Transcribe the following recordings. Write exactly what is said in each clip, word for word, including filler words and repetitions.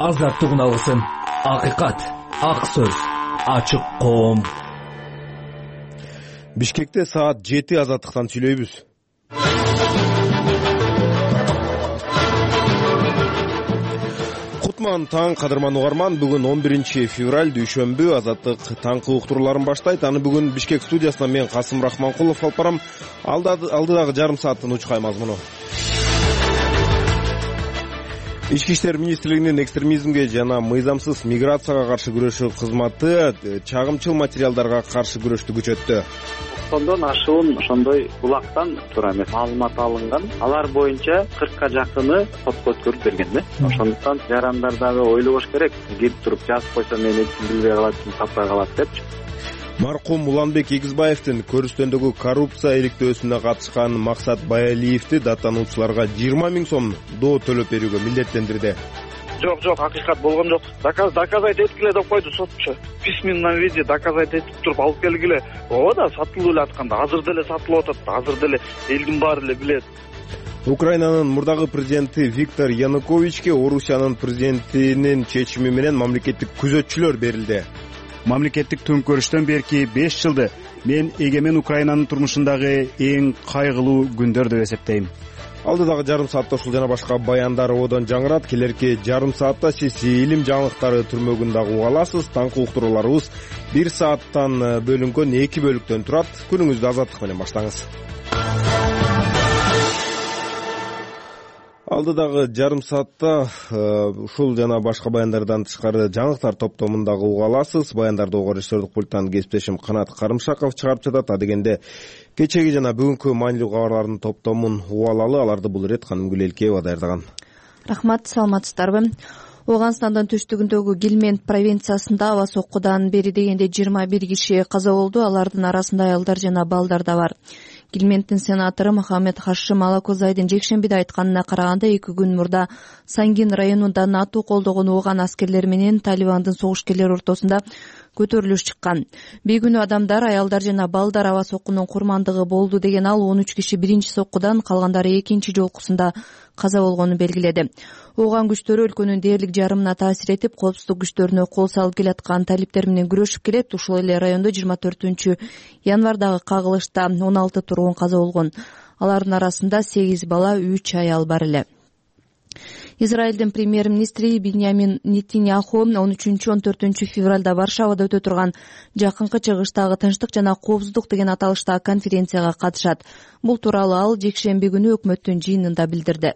аздап тугуналысын. Акыйкат, ак сөз, ачык коом. Бишкекте саат жети азаттыктан сүйлөйбүз. Кутман таң, кадырман угарман. Бүгүн он биринчи февраль, дүйшөмбү. Азаттык таңкы уктурууларын баштайт. Аны бүгүн Бишкек студиясынан мен Касым Рахманкулов алып барам. Алдыдагы жарым сааттын учкай мазмуну. Ички иштер министрлигинин экстремизмге жана мыйзамсыз миграцияга каршы күрөшүү кызматы чагымчыл материалдарга каршы күрөштү күчөттү. Тондон ашуун ошондой булактан туура эмес маалымат алынган. Алар боюнча кыркка жакыны сотко өткөрүп берген да. Ошондуктан жарандар дагы ойлобош керек. Кирип туруп жазып койсо мен эчтеке билбей калат, таппай калат депчи. Маркум Уланбек Игизбаевдин көрүстөндөгү коррупция иликтөөсүнө катышкан Максат Баялиевди даттануучуларга жыйырма миң сом доо төлөп берүүгө милдеттендирди. Жок, жок, акыйкат болгон жок. Доказать эткиле деп койду сотчу. В письменном виде доказать этип туруп алып келгиле. Ооба да сатылып эле атканда, азыр деле сатылып атат, азыр деле элдин баары эле билет. Украинанын мурдагы президенти Виктор Януковичке Орусиянын президентинин чечими менен мамлекеттик күзөтчүлөр берилди. Мамлекеттик төңкөрүштөн берки беш жылды мен эгемен Украинанын турмушундагы эң кайгылуу күндөр деп эсептейм. Алдыдагы жарым саатта ушул жана башка баяндар одон жаңырат. Келерки жарым саатта сиз илим жаңылыктары түрмөгүн дагы уга аласыз. Таңкы уктурууларыбыз бир сааттан бөлүнгөн эки бөлүктөн турат. Күнүңүздү азаттык менен баштаңыз. Алдыдагы жарым саатта ушул жана башка баяндардан тышкары жаңылыктар топтомундагы уга аласыз. Баяндарды уга режиссердик пульттан кесиптешим Канат Карымшаков чыгарып жатат. Адегенде кечеги жана бүгүнкү маанилүү кабарлардын топтомун уга алалы. Аларды бул ирет Каным Гүлелкеева даярдаган. Рахмат, саламатсыздарбы? Ооганстандын түштүгүндөгү Гилмент провинциясында аба соккудан бери дегенде жыйырма бир киши каза болду. Алардын арасында аялдар жана балдар да бар. Гилменттин сенатору Мохаммед Хашим Алакозайдын жекшембиде айтканына караганда эки күн мурда Сангин районунда НАТО колдогон ооган аскерлери менен Талибандын согушкерлери ортосунда көтөрүлүш чыккан. Бейгүнөө адамдар, аялдар жана балдар аба соккунун курмандыгы болду деген ал он үч киши биринчи соккудан, калгандары экинчи жолкусунда каза болгонун белгиледи. Ооган күчтөрү өлкөнүн дээрлик жарымына таасир этип, коопсуздук күчтөрүнө кол салып келаткан талиптер менен күрөшүп келет. Ушул эле райондо жыйырма төртүнчү январдагы кагылышта он алты тургун каза болгон. Алардын арасында сегиз бала, үч аял бар эле. Израилдин премьер-министри Биньямин Нетаньяху он үчүнчү он төртүнчү февралда Варшавада өтө турган Жакынкы Чыгыштагы тынчтык жана коопсуздук деген аталыштагы конференцияга катышат. Бул тууралуу ал жекшемби күнү өкмөттүн жыйынында билдирди.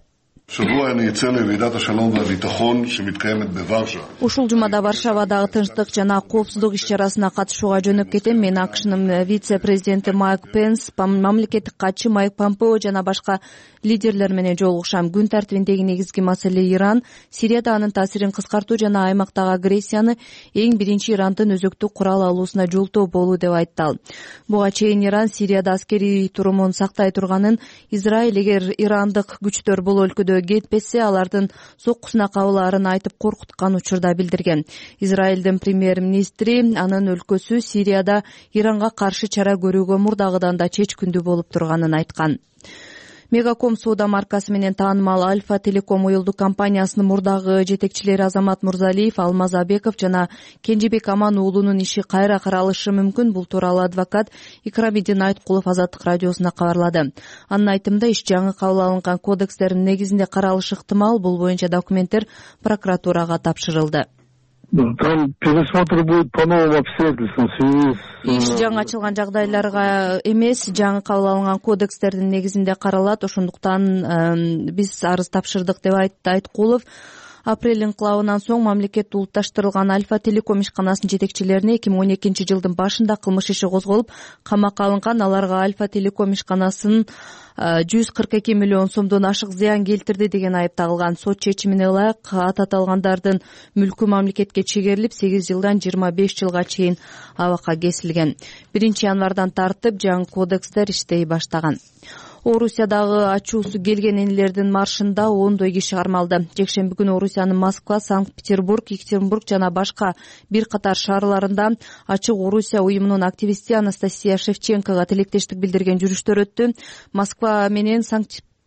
Ушул жумада Варшавадагы тынчтык жана коопсуздук иш-чарасына катышууга жөнөп кетем. Мен АКШнын вице-президенти Майк Пенс, мамлекеттик катчы Майк Помпео жана башка лидерлер менен жолугушам. Күн тартибиндеги негизги маселе Иран, Сирияда анын таасирин кыскартуу жана аймактагы агрессияны эң биринчи Ирандын өзөктүк курал алуусуна жолтоо болуу деп айтты ал. Буга чейин Иран Сирияда аскерий турумун сактай турганын, Израиль эгер ирандык күчтөр бул өлкөдө кетпесе алардын соккусуна кабылаарын айтып коркуткан учурда билдирген. Израилдин премьер-министри анын өлкөсү Сирияда Иранга каршы чара көрүүгө мурдагыдан да чечкүндүү болуп турганын айткан. Мегаком соода маркасы менен таанымал Альфа Телеком уюлдук компаниясынын мурдагы жетекчилери Азамат Мурзалиев, Алмаз Абеков жана Кенжебек Аман уулунун иши кайра каралышы мүмкүн. Бул тууралуу адвокат Икрамиддин Айткулов Азаттык радиосуна кабарлады. Анын айтымында иш жаңы кабыл алынган кодекстердин негизинде каралышы ыктымал. Бул боюнча документтер прокуратурага тапшырылды. Там пересмотр будет по новым обстоятельствам в связи с... Иш жаңы ачылган жагдайларга эмес, жаңы кабыл алынган кодекстердин негизинде каралат. Ошондуктан биз арыз тапшырдык деп айтты Айткулов. Апрель инкылабынан соң мамлекет улутташтырылган Альфа Телеком ишканасынын жетекчилерине эки миң он экинчи жылдын башында кылмыш иши козголуп, камакка алынган. Аларга Альфа Телеком ишканасынын жүз кырк эки миллион сомдон ашык зыян келтирди деген айып тагылган. Сот чечимине ылайык ат аталгандардын мүлкү мамлекетке чегерилип, сегиз жылдан жыйырма беш жылга чейин абакка кесилген. биринчи январдан тартып жаңы кодекстер иштей баштаган. Орусиядагы ачуусу келген энелердин маршында ондой киши кармалды. Жекшемби күнү Орусиянын Москва, Санкт-Петербург, Екатеринбург жана башка бир катар шаарларында Ачык Орусия уюмунун активисти Анастасия Шевченкога тилектештик билдирген жүрүштөр өттү. Москва менен Санкт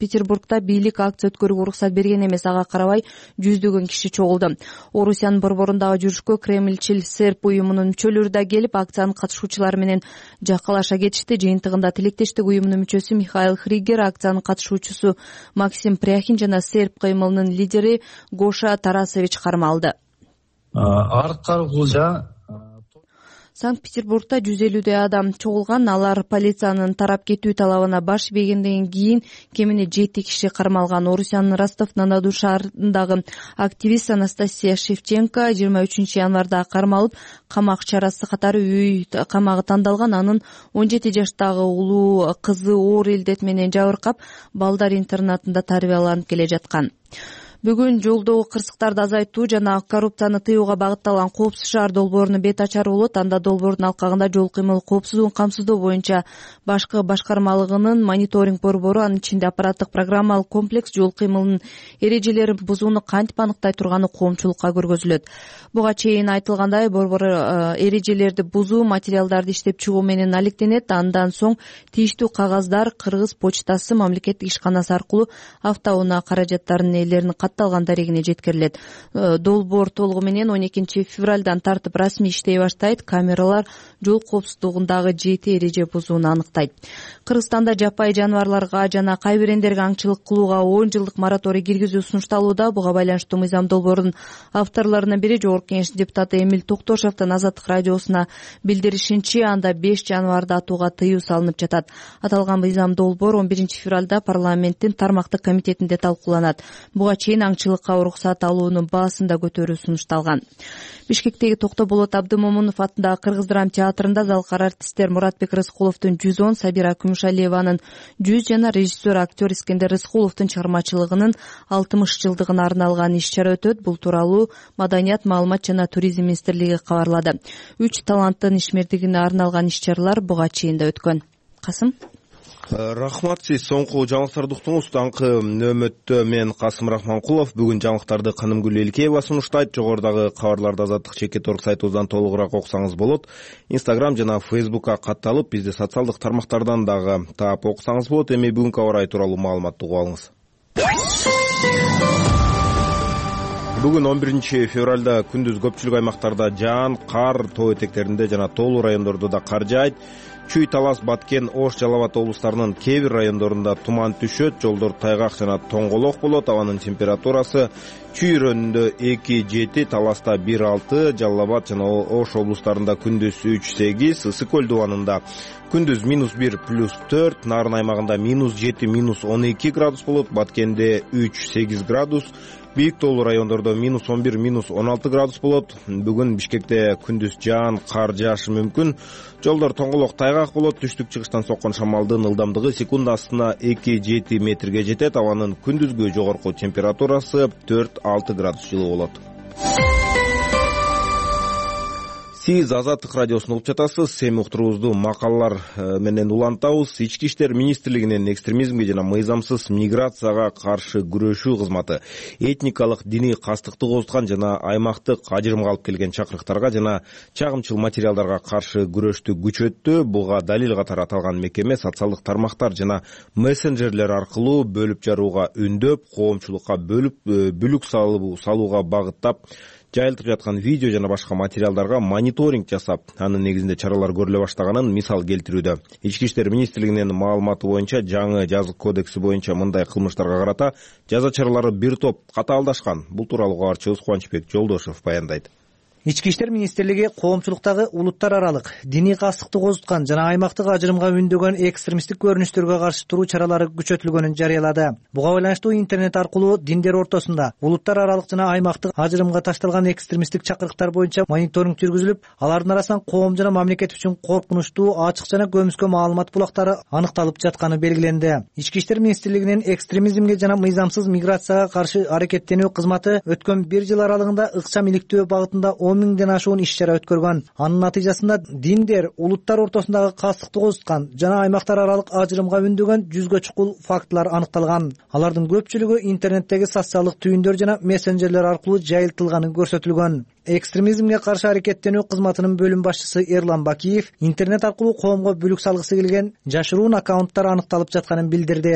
Санкт-Петербургда бийлик акция өткөрүүгө уруксат берген эмес, ага карабай жүздөгөн киши чогулду. Орусиянын борборундағы жүрүшкө Кремльчил серп уюмунун мүчөлөрү да келип, акциянын катышуучулары менен жаккалаша кетишти. Жыйынтыгында тилектештик уюмунун мүчөсү Михаил Хригер, акциянын катышуучусу Максим Пряхин жана серп кыймылынын лидери Гоша Тарасович кармалды. Санкт-Петербургда жүз элүүдөй адам чогулган. Алар полициянын тарап кетүү талабына баш ийбегенден кийин кемине жети киши кармалган. Орусиянын Ростов-на-Дону шаарындагы активист Анастасия Шевченко жыйырма үчүнчү январда кармалып, камак чарасы катары үй камагы тандалган. Анын он жети жаштагы улуу кызы оор илдет менен жабыркап, балдар интернатында тарбияланып келе жаткан. Бүгүн жолдогу кырсыктарды азайтуу жана коррупцияны тыюуга багытталган коопсуз шаар долбоорунун бет ачары болот. Анда долбоордун алкагында жол кыймыл коопсуздугун камсыздоо боюнча башкы башкармалыгынын мониторинг борбору, анын ичинде аппараттык программалык комплекс жол кыймылынын эрежелерин бузууну кантип аныктай турганы коомчулукка көргөзүлөт. Буга чейин айтылгандай, борбор эрежелерди бузуу, материалдарды иштеп чыгуу менен алектенет. Андан соң тийиштүү кагаздар Кыргыз почтасы мамлекеттик ишканасы аркылуу автоунаа каражаттарынын ээлеринин катталган дарегине жеткирилет. Долбоор толугу менен он экинчи февралдан тартып расмий иштей баштайт. Камералар жол коопсуздугундагы жети эреже бузууну аныктайт. Кыргызстанда жаппай жаныбарларга жана кайбирендерге аңчылык кылууга он жылдык мораторий киргизүү сунушталууда. Буга байланыштуу мыйзам долбоордун авторлорунун бири Жогорку Кеңештин депутаты Эмиль Токтошевдин Азаттык радиосуна билдиришинче, анда беш жаныбарды атууга тыюу салынып жатат. Аталган мыйзам долбоор он биринчи февралда парламенттин тармактык комитетинде талкууланат. Буга чейин аңчылыкка уруксат алуунун баасын да көтөрүү сунушталган. Бишкектеги Токтоболот Абдымомунов атындагы Кыргыз драм театрында залкар артисттер Муратбек Рыскуловдун жүз он, Сабира Күмүшалиеванын жүз жана режиссер актер Искендер Рыскуловдун чыгармачылыгынын алтымыш жылдыгына арналган иш-чара өтөт. Бул тууралуу Маданият, маалымат жана туризм министрлиги кабарлады. Үч таланттын ишмердигине арналган иш-чаралар буга чейин да өткөн. Касым. Рахмат, сиз соңку жаңылыктарды уктуңуз. Таңкы нөмөттө мен Касым Рахманкулов. Бүгүн жаңылыктарды Кынымгүл Элкеева сунуштайт. Жогорудагы кабарларды Азаттык чекит орг сайтыбыздан толугураак окусаңыз болот. Инстаграм жана Фейсбукка катталып, бизди социалдык тармактардан дагы таап окусаңыз болот. Эми бүгүнкү аба ырайы тууралуу маалыматты угуп алыңыз. Бүгүн он биринчи февралда күндүз көпчүлүк аймактарда жаан, кар, тоо этектеринде жана тоолуу райондордо да кар жаайт. Чүй, Талас, Баткен, Ош, Жалал Абад облустарынын кээ бир райондорунда туман түшөт, жолдор тайгак жана тоңголок болот. Абанын температурасы Чүй районунда эки жети, Таласта бир алты, Жалал Абад жана Ош облустарында күндүз үч сегиз, Ысык көл дубанында күндүз минус бир плюс төрт, Нарын аймагында минус жети, минус он эки градус болот, Баткенде үч сегиз градус, Бийик тоолуу райондордо минус он бир, минус он алты градус болот. Бүгүн Бишкекте күндүз жаан, кар жаашы мүмкүн. Жолдор тоңголок тайгак болот. Түштүк чыгыштан соккон шамалдын ылдамдыгы секундасына эки жети метрге жетет. Абанын күндүзгү жогорку температурасы төрт алты градус жылуу болот. Сиз Азаттык радиосун угуп жатасыз. Эми уктуруубузду макалалар менен улантабыз. Ички иштер министрлигинин экстремизмге жана мыйзамсыз миграцияга каршы күрөшүү кызматы этникалык диний кастыкты козуткан жана аймактык ажырымга алып келген чакырыктарга жана чагымчыл материалдарга каршы күрөштү күчөттү. Буга далил катары аталган мекеме социалдык тармактар жана мессенджерлер аркылуу бөлүп жарууга үндөп, коомчулукка бөлүп бүлүк салууга багыттап жайылтып жаткан видео жана башка материалдарга мониторинг жасап, анын негизинде чаралар көрүлө баштаганын мисал келтирүүдө. Ички иштер министрлигинин маалыматы боюнча жаңы жазык кодекси боюнча мындай кылмыштарга карата жаза чаралары бир топ катаалдашкан. Бул тууралуу кабарчыбыз Кубанычбек Жолдошев баяндайт. Ички иштер министрлиги коомчулуктагы улуттар аралык диний кастыкты козуткан жана аймактык ажырымга үндөгөн экстремисттик көрүнүштөргө каршы туруу чаралары күчөтүлгөнүн жарыялады. Буга байланыштуу интернет аркылуу диндер ортосунда улуттар аралык жана аймактык ажырымга ташталган экстремисттик чакырыктар боюнча мониторинг жүргүзүлүп, алардын арасынан коом жана мамлекет үчүн коркунучтуу, ачык жана көмүскө маалымат булактары аныкталып жатканы белгиленди. Ички иштер министрлигинин экстремизмге жана мыйзамсыз миграцияга каршы аракеттенүү кызматы өткөн бир жыл аралыгында ыкчам иликтөө багытында он миңден ашуун иш-чара өткөргөн. Анын натыйжасында диндер, улуттар ортосундагы кастыкты козуткан жана аймактар аралык ажырымга үндөгөн жүзгө чукул фактылар аныкталган. Алардын көпчүлүгү интернеттеги социалдык түйүндөр жана мессенджерлер аркылуу жайылтылганы көрсөтүлгөн. Экстремизмге каршы аракеттенүү кызматынын бөлүм башчысы Эрлан Бакиев интернет аркылуу коомго бүлүк салгысы келген жашыруун аккаунттар аныкталып жатканын билдирди.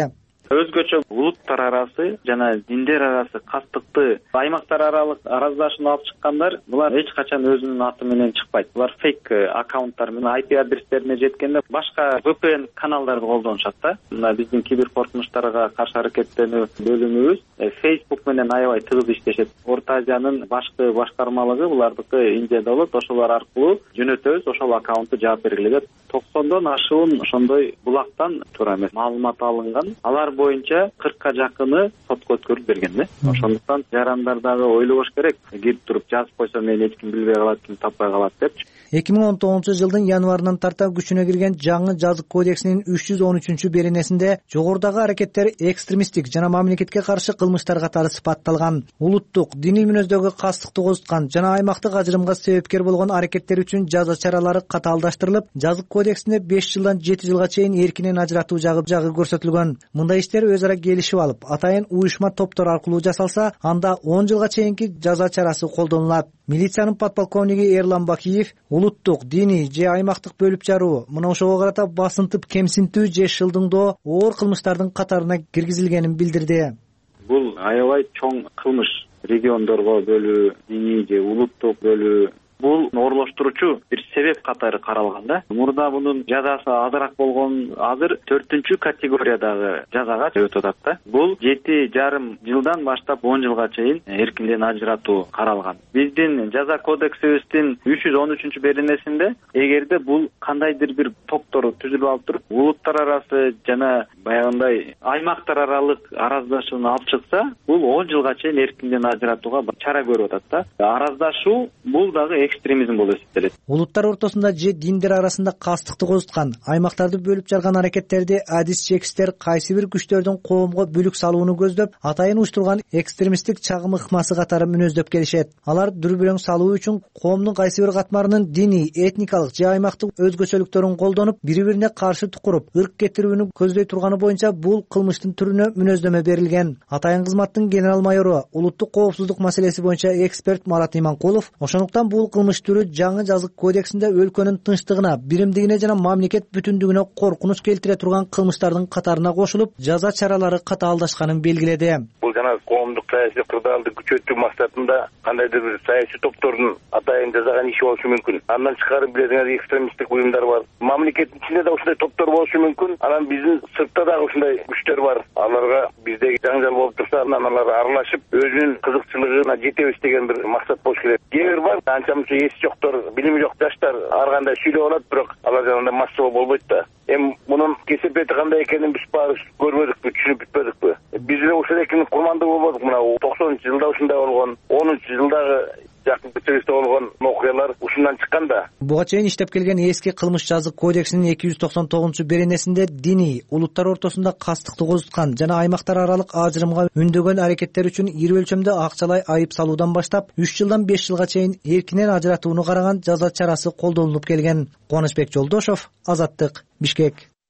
өзгөчө улуттар арасы жана диндер арасы кастыкты аймактар аралык араздашууну алып чыккандар булар эч качан өзүнүн аты менен чыкпайт. Булар фейк аккаунттар менен ай пи адрестерине жеткенде башка ви пи эн каналдарды колдонушат да. Мына биздин кибер коркунучтарга каршы аракеттенүү бөлүмүбүз Facebook менен аябай тыгыз иштешет. Орто Азиянын башкы башкармалыгы булардыкы Индияда болот. Ошолор аркылуу жөнөтөбүз, ошол аккаунтту жаап бергиле деп. токсондон ашуун ошондой булактан туура эмес маалымат алынган. Алар боюнча кыркка жакыны сотко өткөрүлүп берген да. Ошондуктан жарандар дагы ойлобош керек. Кирип туруп жазып койсо мени эч ким билбей калат, ким таппай калат депчи. эки миң он тогузунчу жылдын январынан тарта күчүнө кирген жаңы жазык кодексинин үч жүз он үчүнчү беренесинде жогорудагы аракеттер экстремисттик жана мамлекетке каршы кылмыштар катары сыпатталган. Улуттук, диний мүнөздөгү кастыкты козуткан жана аймактык ажырымга себепкер болгон аракеттер үчүн жаза чаралары катаалдаштырылып, жазык кодексинде беш жылдан жети жылга чейин эркинен ажыратуу жагы жагы көрсөтүлгөн. Мындай иштер өз ара келишип алып, атайын уюшма топтор аркылуу жасалса, анда он жылга чейинки жаза чарасы колдонулат. Милициянын подполковниги Эрлан Бакиев улуттук, диний же аймактык бөлүп жаруу, мына ошого карата басынтып кемсинтүү же шылдыңдоо оор кылмыштардын катарына киргизилгенин билдирди. Бул аябай чоң кылмыш. Региондорго бөлүү, диний же улуттук бөлүү бул оорлоштуруучу бир себеп катары каралган да. Мурда мунун жазасы азыраак болгон, азыр төртүнчү категориядагы жазага өтүп атат да. Бул жети жарым жылдан баштап он жылга чейин эркинден ажыратуу каралган. Биздин жаза кодексибиздин үч жүз он үчүнчү беренесинде эгерде бул кандайдыр бир топтор түзүлүп алып туруп, улуттар арасы жана баягындай аймактар аралык араздашууну алып чыкса, бул он жылга чейин эркинден ажыратууга чара көрүп атат да. Араздашуу бул дагы экстремизм болуп эсептелет. Улуттар ортосунда же диндер арасында кастыкты козуткан, аймактарды бөлүп жарган аракеттерди адис чекистер кайсы бир күчтөрдүн коомго бүлүк салууну көздөп, атайын уюштурган экстремисттик чагым ыкмасы катары мүнөздөп келишет. Алар дүрбүлөң салуу үчүн коомдун кайсы бир катмарынын диний, этникалык же аймактык өзгөчөлүктөрүн колдонуп, бири-бирине каршы тукуруп, ырк кетирүүнү көздөй турганы боюнча бул кылмыштын түрүнө мүнөздөмө берилген. Атайын кызматтын генерал майору, улуттук коопсуздук маселеси боюнча эксперт Марат Иманкулов, ошондуктан бул кылмыш түрү жаңы жазык кодексинде өлкөнүн тынчтыгына, биримдигине жана мамлекет бүтүндүгүнө коркунуч келтире турган кылмыштардын катарына кошулуп, жаза чаралары катаалдашканын белгиледи. Бул жана коомдук саясий кырдаалды күчөтүү максатында кандайдыр бир саясий топтордун атайын жасаган иши болушу мүмкүн. Андан тышкары билесиңер, экстремисттик уюмдар бар. Мамлекеттин ичинде да ушундай топтор болушу мүмкүн. Анан биздин сыртта дагы ушундай күчтөр бар. Аларга биздеги жаңжал болуп турса, анан алар аралашып, өзүнүн кызыкчылыгына жетебиз деген бир максат болуш керек. Кээ бир бар, анча эси жоктор, билими жок жаштар ар кандай сүйлөп алат, бирок алар жанагындай массалуу болбойт да. Эми мунун кесепети кандай экенин биз баары көрбөдүкпү, түшүнүп бүтпөдүкпү. Биз эле ушул экенин курмандуу болбодук. Мына токсонунчу жылда ушундай болгон, онунчу жылдагы жакын кечеристе болгон окуялар ушундан чыккан да. Буга чейин иштеп келген эски кылмыш жазык кодексинин эки жүз токсон тогузунчу беренесинде диний, улуттар ортосунда кастыкты козуткан жана аймактар аралык ажырымга үндөгөн аракеттер үчүн ири өлчөмдө акчалай айып салуудан баштап үч жылдан беш жылга чейин эркинен ажыратууну караган жаза чарасы колдонулуп келген. Кубанычбек Жолдошов, Азаттык, Бишкек.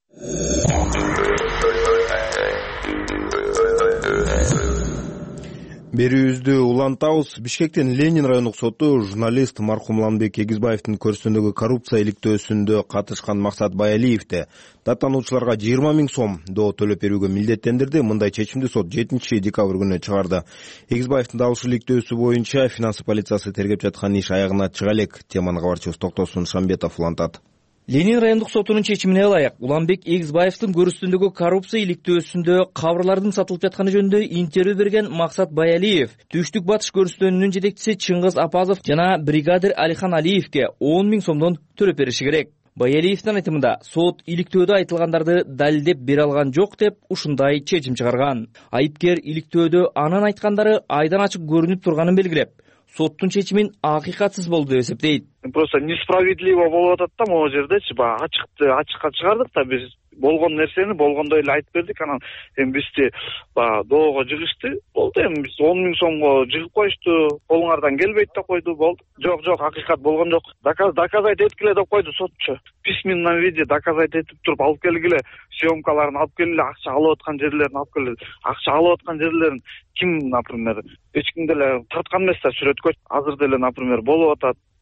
Берүүбүздү улантабыз. Бишкектин Ленин райондук соту журналист маркум Уланбек Эгизбаевдин көрсөтүүндөгү коррупция иликтөөсүндө катышкан Максат Баялиевди даттануучуларга жыйырма миң сом доо төлөп берүүгө милдеттендирди. Мындай чечимди сот жетинчи декабрь күнү чыгарды. Эгизбаевдин далыш иликтөөсү боюнча финансы полициясы тергеп жаткан иш аягына чыга элек. Теманы кабарчыбыз Токтосун Шамбетов улантат. Ленин райондук сотунун чечимине ылайык Уланбек Эгизбаевдин көрүстүндөгү коррупция иликтөөсүндө кабырлардын сатылып жатканы жөнүндө интервью берген Максат Баялиев, Түштүк Батыш көрүстөнүнүн жетекчиси Чыңгыз Апазов жана бригадир Алихан Алиевке он миң сомдон төлөп бериши керек. Баялиевдин айтымында сот иликтөөдө айтылгандарды далилдеп бере алган жок деп ушундай чечим чыгарган. Айыпкер иликтөөдө анын айткандары айдан ачык көрүнүп турганын белгилеп, соттун чечимин акыйкатсыз болду деп эсептейт. Просто несправедливо болуп атат да могу жердечи. Баягы ачыкты ачыкка чыгардык да, биз болгон нерсени болгондой эле айтып бердик. Анан эми бизди баягы доого жыгышты. Болду, эми биз он миң сомго жыгып коюшту. Колуңардан келбейт деп койду, болду. Жок, жок, акыйкат болгон жок. Доказать эткиле деп койду сотчу. В письменном виде доказать этип туруп алып келгиле, съемкаларын алып келгиле, акча алып аткан жерлерин алып келгиле. Акча алып аткан жерлерин ким, например, эч ким деле тарткан эмес да сүрөткө. Азыр деле, например, болуп атат.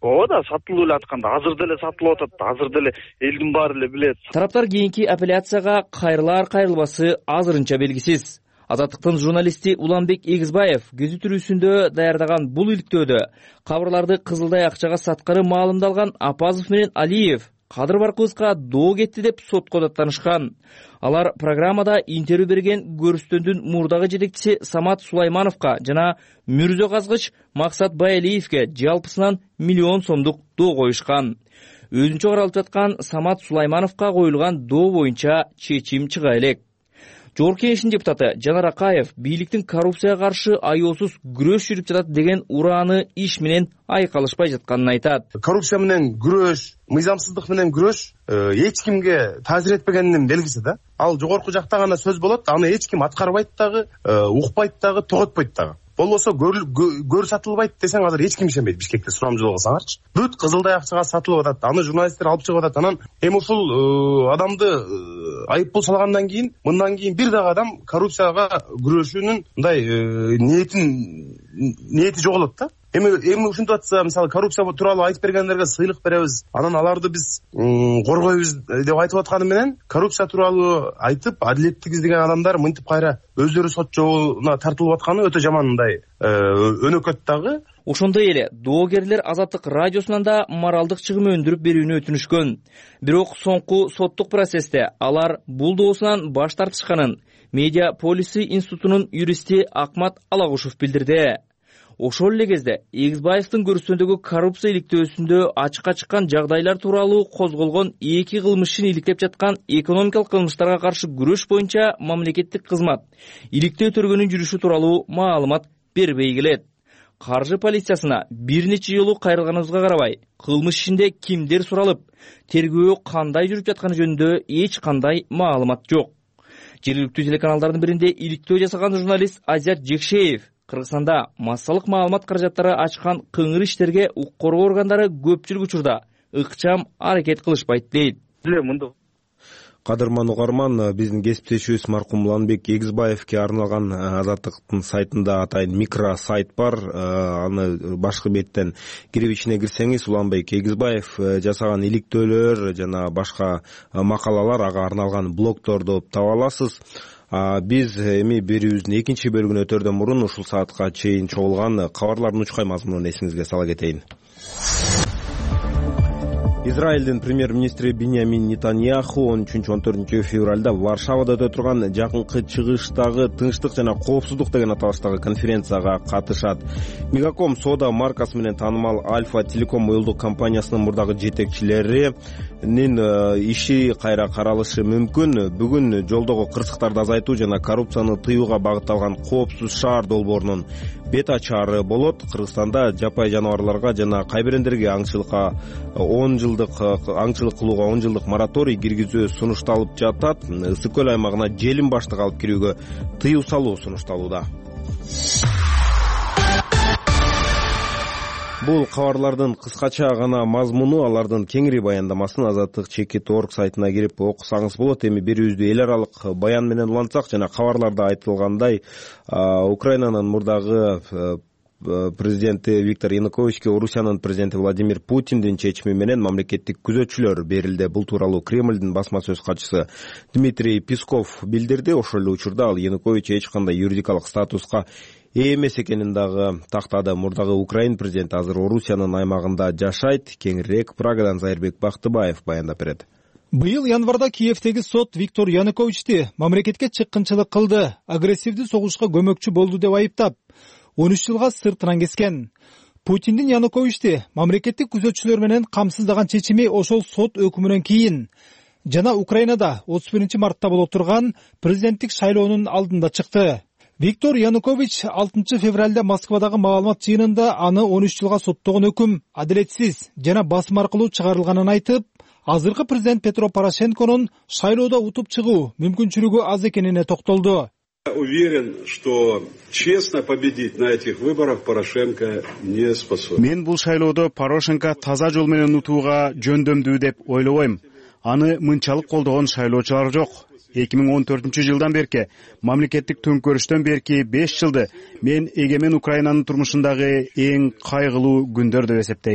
ооба да сатылып эле атканда азыр деле сатылып атат, азыр деле элдин баары эле билет. Тараптар кийинки апелляцияга кайрылар кайрылбасы азырынча белгисиз. Азаттыктын журналисти Уланбек Эгизбаев көзүтүрүүсүндө даярдаган бул иликтөөдө кабырларды Кызылдай акчага саткары маалымдалган Апазов менен Алиев кадыр баркыбызга доо кетти деп сотко даттанышкан. Алар программада интервью берген көрүстөндүн мурдагы жетекчиси Самат Сулаймановго жана Мүрзө казгыч Максат Баялиевге жалпысынан миллион сомдук доо коюшкан. Өзүнчө каралып жаткан Самат Сулаймановго коюлган доо боюнча чечим чыга элек. Жогорку Кеңештин депутаты Жанар Акаев бийликтин коррупцияга каршы аеосуз күрөш жүрүп жатат деген урааны иш менен айкалышпай жатканын айтат. Коррупция менен күрөш, мыйзамсыздык менен күрөш эч кимге таасир этпегенинин белгиси да. Ал жогорку жакта гана сөз болот, аны эч ким аткарбайт дагы, укпайт дагы, тоготпойт дагы. Болбосо көр сатылбайт десең азыр эч ким ишенбейт. Бишкекте сурамжылоо кылсаңарчы. Бүт Кызылдай акчага сатылып атат. Аны журналисттер алып чыгып атат. Анан эми ушул адамды айыппул салгандан кийин, мындан кийин бир дагы адам коррупцияга күрөшүүнүн мындай ниетин ниети жоголот да. Эми эми ушинтип атса, мисалы коррупция тууралуу айтып бергендерге сыйлык беребиз, анан аларды биз коргойбуз деп айтып атканы менен коррупция тууралуу айтып адилеттик издеген адамдар мынтип кайра өздөрү сот жолуна тартылып атканы өтө жаман мындай өнөкөт дагы. Ошондой эле доогерлер Азаттык радиосунан да моралдык чыгым өндүрүп берүүнү өтүнүшкөн. Бирок соңку соттук процессте алар бул доосунан баш тартышканын Медиа полиси институтунун юристи Акмат Алагушев билдирди. Ошол эле кезде Эгизбаевдин көрүстөндөгү коррупция иликтөөсүндө ачыкка чыккан жагдайлар тууралуу козголгон эки кылмыш ишин иликтеп жаткан экономикалык кылмыштарга каршы күрөш боюнча мамлекеттик кызмат иликтөө төргөнүн жүрүшү тууралуу маалымат бербей келет. Каржы полициясына бир нече жолу кайрылганыбызга карабай, кылмыш ишинде кимдер суралып, тергөө кандай жүрүп жатканы жөнүндө эч кандай маалымат жок. Жергиликтүү телеканалдардын биринде иликтөө жасаган журналист Азят Жекшеев Кыргызстанда массалык маалымат каражаттары ачкан кыңыр иштерге укук коргоо органдары көпчүлүк учурда ыкчам аракет кылышпайт дейт. Кадырман угарман, биздин кесиптешибиз маркум Уланбек Эгизбаевге арналган Азаттыктын сайтында атайын микро сайт бар. Аны башкы беттен кирип ичине кирсеңиз, Уланбек Эгизбаев жасаган иликтөөлөр жана башка макалалар, ага арналган блогторду таба аласыз. Биз эми берүүбүздүн экинчи бөлүгүнө өтөрдөн мурун ушул саатка чейин чогулган кабарлардын учкай мазмунун эсиңизге сала кетейин. Израилдин премьер-министри Биньямин Нетаньяху он үчүнчү он төртүнчү февралда Варшавада өтө турган жакынкы чыгыштагы тынчтык жана коопсуздук деген аталыштагы конференцияга катышат. Мегаком соода маркасы менен таанымал Альфа Телеком уюлдук компаниясынын мурдагы жетекчилеринин иши кайра каралышы мүмкүн. Бүгүн жолдогу кырсыктарды азайтуу жана коррупцияны тыюуга багытталган коопсуз шаар долбоорунун бет ачаары болот. Кыргызстанда жапай жаныбарларга жана кайбирендерге аңчылыкка он жыл аңчылык кылууга он жылдык мораторий киргизүү сунушталып жатат. Ысык көл аймагына желим баштык алып кирүүгө тыюу салуу сунушталууда. Бул кабарлардын кыскача гана мазмуну, алардын кеңири баяндамасын Азаттык чекит точка орг сайтына кирип окусаңыз болот. Эми берүүбүздү эл аралык баян менен улантсак, жана кабарларда айтылгандай, Украинанын мурдагы президенти Виктор Януковичке Орусиянын президенти Владимир Путиндин чечими менен мамлекеттик күзөтчүлөр берилди. Бул тууралуу Кремлдин басма сөз катчысы Дмитрий Песков билдирди. Ошол эле учурда ал Янукович эч кандай юридикалык статуска ээ эмес экенин дагы тактады. Мурдагы Украин президенти азыр Орусиянын аймагында жашайт. Кеңирээк Прагадан Зайырбек Бактыбаев баяндап берет. Быйыл январда Киевдеги сот Виктор Януковичти мамлекетке чыккынчылык кылды, агрессивдүү согушка көмөкчү болду деп айыптап, он үч жылга сыртынан кескен. Путиндин Януковичти мамлекеттик күзөтчүлөр менен камсыздаган чечими ошол сот өкүмүнөн кийин жана Украинада отуз биринчи мартта боло турган президенттик шайлоонун алдында чыкты. Виктор Янукович алтынчы февралда Москвадагы маалымат жыйынында аны он үч жылга соттогон өкүм адилетсиз жана басым аркылуу чыгарылганын айтып, азыркы президент Петро Порошенконун шайлоодо утуп чыгуу мүмкүнчүлүгү аз экенине токтолду. Уверен, что честно победить на этих выборах Порошенко не способен. Мен бул шайлоодо Порошенко таза жол менен утууга жөндөмдүү деп ойлобойм. Аны мынчалык колдогон шайлоочулар жок. эки миң он төртүнчү жылдан берки мамлекеттик төңкөрүштөн берки беш жылды мен эгемен Украинанын турмушундагы эң кайгылуу күндөр деп эсептейм.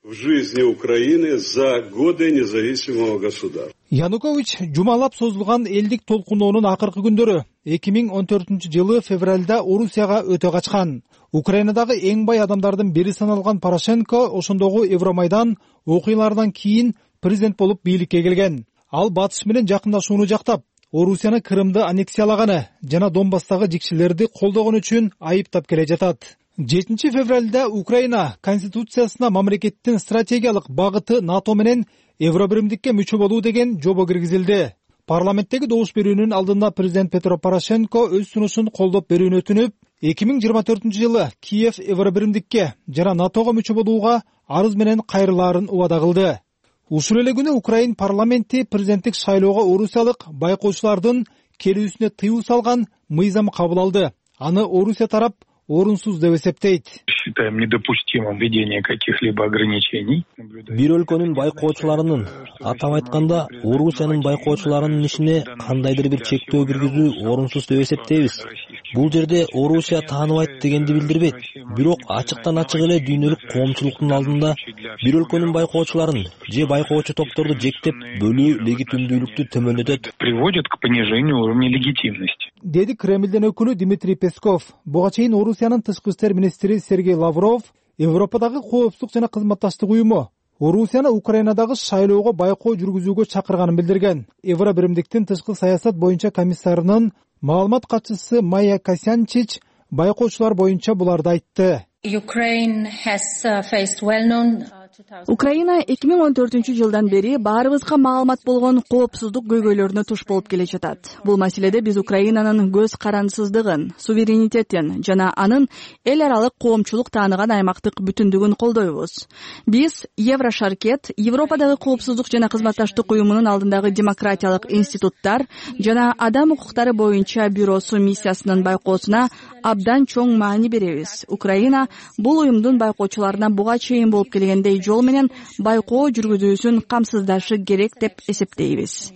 в жизни Украины за годы независимого государства. Янукович жумалап созулган элдик толкуноонун акыркы күндөрү эки миң он төртүнчү жылы февралда Орусияга өтө качкан. Украинадагы эң бай адамдардын бири саналган Порошенко ошондогу Евромайдан окуяларынан кийин президент болуп бийликке келген. Ал батыш менен жакындашууну жактап, Орусияны Крымды аннексиялаганы жана Донбасстагы жикшелерди колдогон үчүн айыптап келе жатат. жетинчи февралда Украина конституциясына мамлекеттин стратегиялык багыты НАТО менен Евробиримдикке мүчө болуу деген жобо киргизилди. Парламенттеги добуш берүүнүн алдында президент Петро Порошенко өз сунушун колдоп берүүнү өтүнүп, эки миң жыйырма төртүнчү жылы Киев Евробиримдикке жана НАТОго мүчө болууга арыз менен кайрылаарын убада кылды. Ушул эле күнү Украин парламенти президенттик шайлоого орусиялык байкоочулардын келүүсүнө тыюу салган мыйзам кабыл алды. Аны Орусия тарап орунсуз деп эсептейт. Считаем недопустимым введение каких-либо ограничений. Бир өлкөнүн байкоочуларынын, атап айтканда Орусиянын байкоочуларынын ишине кандайдыр бир чектөө киргизүү орунсуз деп эсептейбиз. Бул жерде Орусия тааныбайт дегенди билдирбейт. Бирок ачыктан ачык эле дүйнөлүк коомчулуктун алдында бир өлкөнүн байкоочуларын же байкоочу топторду жектеп бөлүү легитимдүүлүктү төмөндөтөт. Приводит к понижению уровня легитимности. Деди Кремлдин өкүлү Дмитрий Песков. Буга чейин Орусиянын тышкы иштер министри Сергей Лавров Европадагы коопсуздук жана кызматташтык уюму Орусияны Украинадагы шайлоого байкоо жүргүзүүгө чакырганын билдирген. Евробиримдиктин тышкы саясат боюнча комиссарынын маалымат катчысы Майя Касянчич байкоочулар боюнча буларды айтты. Украина эки миң он төртүнчү жылдан бери баарыбызга маалымат болгон коопсуздук көйгөйлөрүнө туш болуп келе жатат. Бул маселеде биз Украинанын көз карандысыздыгын, суверенитетин жана анын эл аралык коомчулук тааныган аймактык бүтүндүгүн колдойбуз. Биз Еврошаркет, Европадагы коопсуздук жана кызматташтык уюмунун алдындагы демократиялык институттар жана адам укуктары боюнча бюросу миссиясынын байкоосуна абдан чоң маани беребиз. Украина бул уюмдун байкоочуларына буга чейин болуп келгендей жол менен байкоо жүргүзүүсүн камсыздашы керек деп эсептейбиз.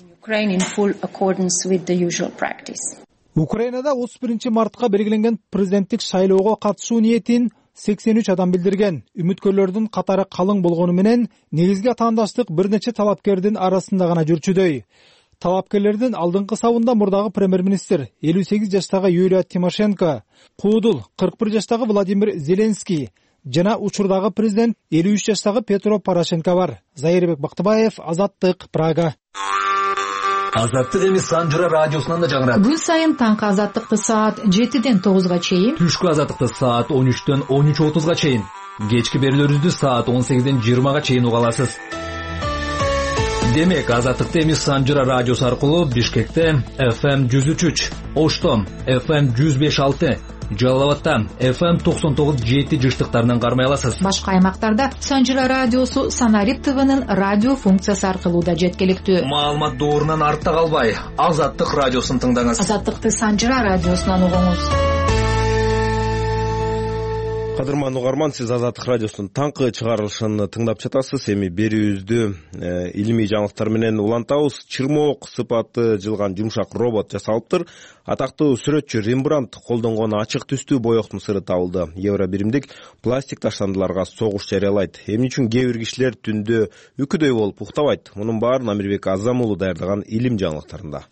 Украинада отуз биринчи мартка белгиленген президенттик шайлоого катышуу ниетин сексен үч адам билдирген. Үмүткөрлөрдүн катары калың болгону менен негизги атаандаштык бир нече талапкердин арасында гана жүрчүдөй. Талапкерлердин алдыңкы сабында мурдагы премьер-министр элүү сегиз жаштагы Юлия Тимошенко, куудул кырк бир жаштагы Владимир Зеленский жана учурдагы президент элүү үч жаштагы Петро Порошенко бар. Зайырбек Бактыбаев, Азаттык, Прага. Азаттык эми Санжыра радиосунан да жаңырат. Күн сайын таңкы Азаттыкты саат жетиден тогузга чейин, түшкү Азаттыкты саат он үчтөн он үч отузга чейин, кечки берүүлөрүбүздү саат он сегизден жыйырмага чейин уга аласыз. Демек, Азаттыкты эми Санжыра радиосу аркылуу Бишкекте эф эм жүз үч үч, Ошто эф эм жүз беш алты, Жалал Абадта эф эм токсон тогуз жети жыштыктарынан кармай аласыз. Башка аймактарда Санжыра радиосу Санарип ТВнын радио функциясы аркылуу да жеткиликтүү. Маалымат доорунан артта калбай, Азаттык радиосун тыңдаңыз. Азаттыкты Санжыра радиосунан угуңуз. Кадырман угарман, сиз Азаттык радиосунун таңкы чыгарылышын тыңдап жатасыз. Эми берүүбүздү илимий жаңылыктар менен улантабыз. Чырмоок сыпаты жылган жумшак робот жасалыптыр. Атактуу сүрөтчү Рембрандт колдонгон ачык түстүү боёктун сыры табылды. Евробиримдик пластик таштандыларга согуш жарыялайт. Эмне үчүн кээ бир кишилер түндө үкүдөй болуп уктабайт? Мунун баарын Амирбек Азам уулу даярдаган илим жаңылыктарында.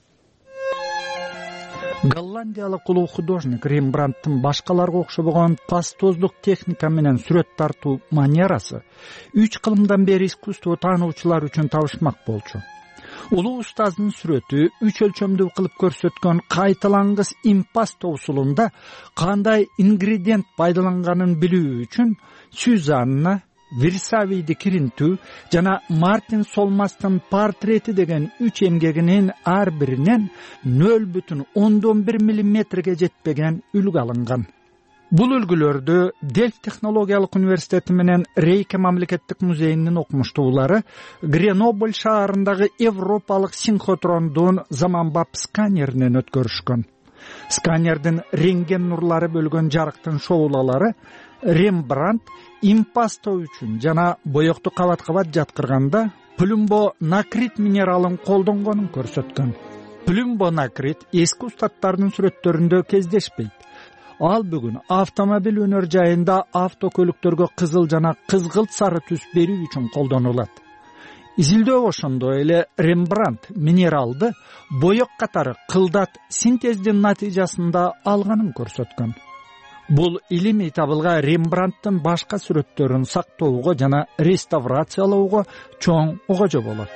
Голландиялык улуу художник Рембрандттын башкаларга окшобогон пастоздук техника менен сүрөт тартуу манерасы үч кылымдан бери искусство таануучулар үчүн табышмак болчу. Улуу устаздын сүрөтү үч өлчөмдүү кылып көрсөткөн кайталангыс импасто усулунда кандай ингредиент пайдаланганын билүү үчүн Сюзанна, Версавийди киринтүү жана Мартин Солмастын портрети деген үч эмгегинин ар биринен нөл бүтүн ондон бир миллиметрге жетпеген үлгү алынган. Бул үлгүлөрдү Дельфт технологиялык университети менен Рейке мамлекеттик музейинин окумуштуулары Гренобль шаарындагы европалык синхотрондун заманбап сканеринен өткөрүшкөн. Сканердин рентген нурлары бөлгөн жарыктын шоулалары Рембрандт импасто үчүн жана боёкту кабат-кабат жаткырганда плюмбонакрит минералын колдонгонун көрсөткөн. Плюмбонакрит эски устаттардын сүрөттөрүндө кездешпейт. ал бүгүн автомобиль өнөр жайында автокөлүктөргө кызыл жана кызгылт сары түс берүү үчүн колдонулат. Изилдөө ошондой эле Рембрандт минералды боек катары кылдат синтездин натыйжасында алганын көрсөткөн. Бул илимий табылга Рембрандттын башка сүрөттөрүн сактоого жана реставрациялоого чоң огожо болот.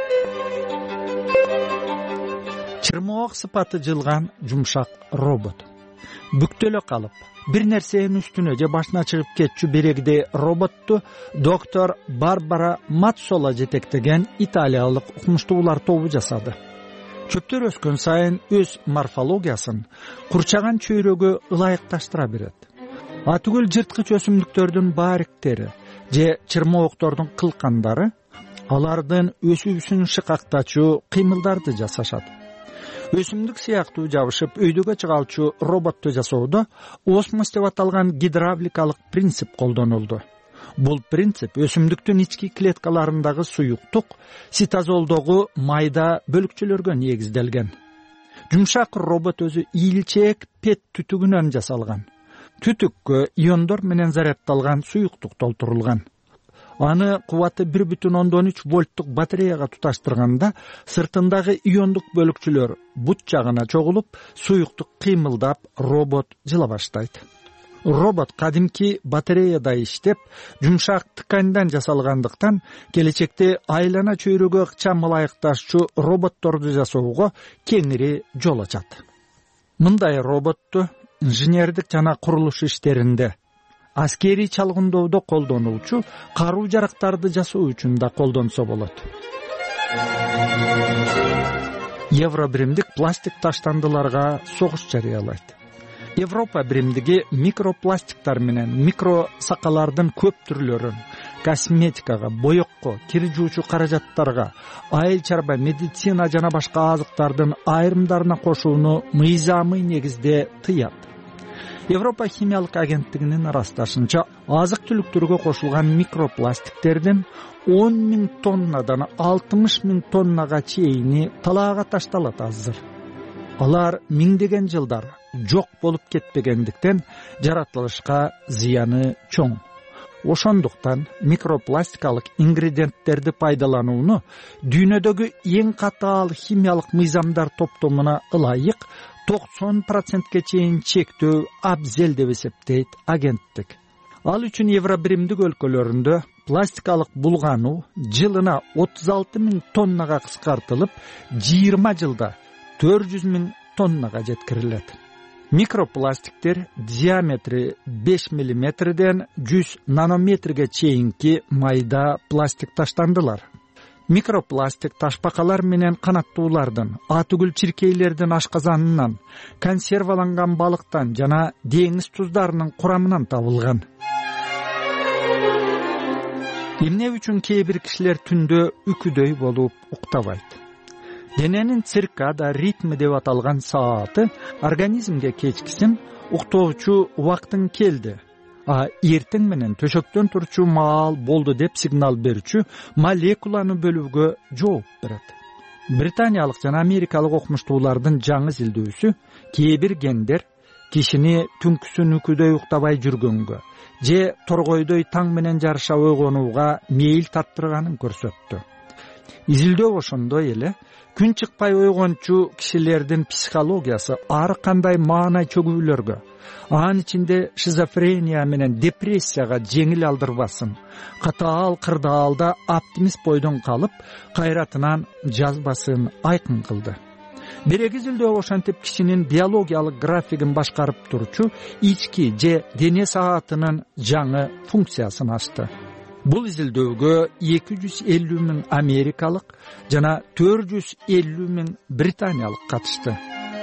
Чырмоок сыпаты жылган жумшак робот. Бүктөлө калып, бир нерсенин үстүнө же башына чыгып кетчү берегидей роботту доктор Барбара Маццола жетектеген италиялык укмуштуулар тобу жасады. Чөптөр өскөн сайын өз морфологиясын курчаган чөйрөгө ылайыкташтыра берет. Атүгүл жырткыч өсүмдүктөрдүн бариктери же чырмооктордун кылкандары алардын өсүүсүн шыкактачуу кыймылдарды жасашат. Өсүмдүк сыяктуу жабышып өйдөгө чыгалчу роботту жасоодо осмос деп аталган гидравликалык принцип колдонулду. Бул принцип өсүмдүктүн ички клеткаларындагы суюктук цитозолдогу майда бөлүкчөлөргө негизделген. Жумшак робот өзү ийилчээк пет түтүгүнөн жасалган. Түтүккө иондор менен зарядталган суюктук толтурулган. Аны кубаты бир бүтүн ондон үч вольттук батареяга туташтырганда сыртындагы иондук бөлүкчөлөр бут жагына чогулуп, суюктук кыймылдап, робот жыла баштайт. Робот кадимки батареяда иштеп, жумшак тканьдан жасалгандыктан келечекте айлана чөйрөгө ыкчам ылайыкташчу роботторду жасоого кеңири жол ачат. Мындай роботту инженердик жана курулуш иштеринде, аскерий чалгындоодо колдонулчу каруу жарактарды жасоо үчүн да колдонсо болот. Евро биримдик пластик таштандыларга согуш жарыялайт. Европа биримдиги микропластиктар менен микро сакалардын көп түрлөрүн косметикага, боекко, кир жуучу каражаттарга, айыл чарба, медицина жана башка азыктардын айрымдарына кошууну мыйзамый негизде тыят. Европа химиялык агенттигинин ырасташынча, азык-түлүктөргө кошулган микропластиктердин он миң тоннадан алтымыш миң тоннага чейини талаага ташталат азыр. Алар миңдеген жылдар жок болуп кетпегендиктен жаратылышка зыяны чоң. Ошондуктан микропластикалык ингредиенттерди пайдаланууну дүйнөдөгү эң катаал химиялык мыйзамдар топтомуна ылайык токсон процентке чейин чектөө абзел деп эсептейт агенттик. Ал үчүн евро биримдик өлкөлөрүндө пластикалык булгануу жылына отуз алты миң тоннага кыскартылып, жыйырма жылда төрт жүз миң тоннага жеткирилет. Микропластиктер диаметри беш миллиметрден жүз нанометрге чейинки майда пластик таштандылар. Микропластик ташбакалар менен канаттуулардын, атүгүл чиркейлердин ашказанынан, консерваланган балыктан жана деңиз туздарынын курамынан табылган. Эмне үчүн кээ бир кишилер түндө үкүдөй болуп уктабайт? Дененин циркада ритми деп аталган сааты организмге кечкисин уктоочу убактың келди, а эртең менен төшөктөн турчу маал болду деп сигнал берүүчү молекуланы бөлүүгө жооп берет. Британиялык жана америкалык окумуштуулардын жаңы изилдөөсү кээ бир гендер кишини түнкүсүн үкүдөй уктабай жүргөнгө же торгойдой таң менен жарыша ойгонууга мейил тарттырганын көрсөттү. Изилдөө ошондой эле күн чыкпай ойгончу кишилердин психологиясы ар кандай маанай чөгүүлөргө, анын ичинде шизофрения менен депрессияга жеңил алдырбасын, катаал кырдаалда оптимист бойдон калып, кайратынан жазбасын айкын кылды. Берек изилдөө ошентип кишинин биологиялык графигин башкарып турчу ички же дене саатынын жаңы функциясын ачты. Бул изилдөөгө эки жүз элүү миң америкалык жана төрт жүз элүү миң британиялык катышты.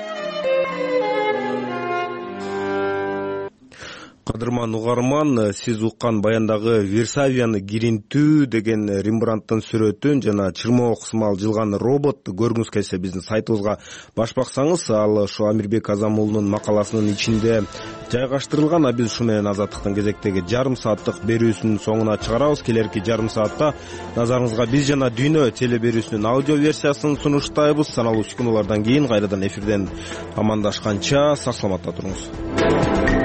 Кадырман угарман, сиз уккан баяндагы Версавияны киринтүү деген Рембрандттын сүрөтүн жана чырмоок сымал жылган робот көргүңүз келсе биздин сайтыбызга баш баксаңыз, ал ушу Амирбек Азамуулунун макаласынын ичинде жайгаштырылган. А биз ушу менен Азаттыктын кезектеги жарым сааттык берүүсүнүн соңуна чыгарабыз. Келерки жарым саатта назарыңызга биз жана дүйнө теле берүүсүнүн аудио версиясын сунуштайбыз. Саналуу секундалардан кийин кайрадан эфирден амандашканча сак саламатта туруңуз.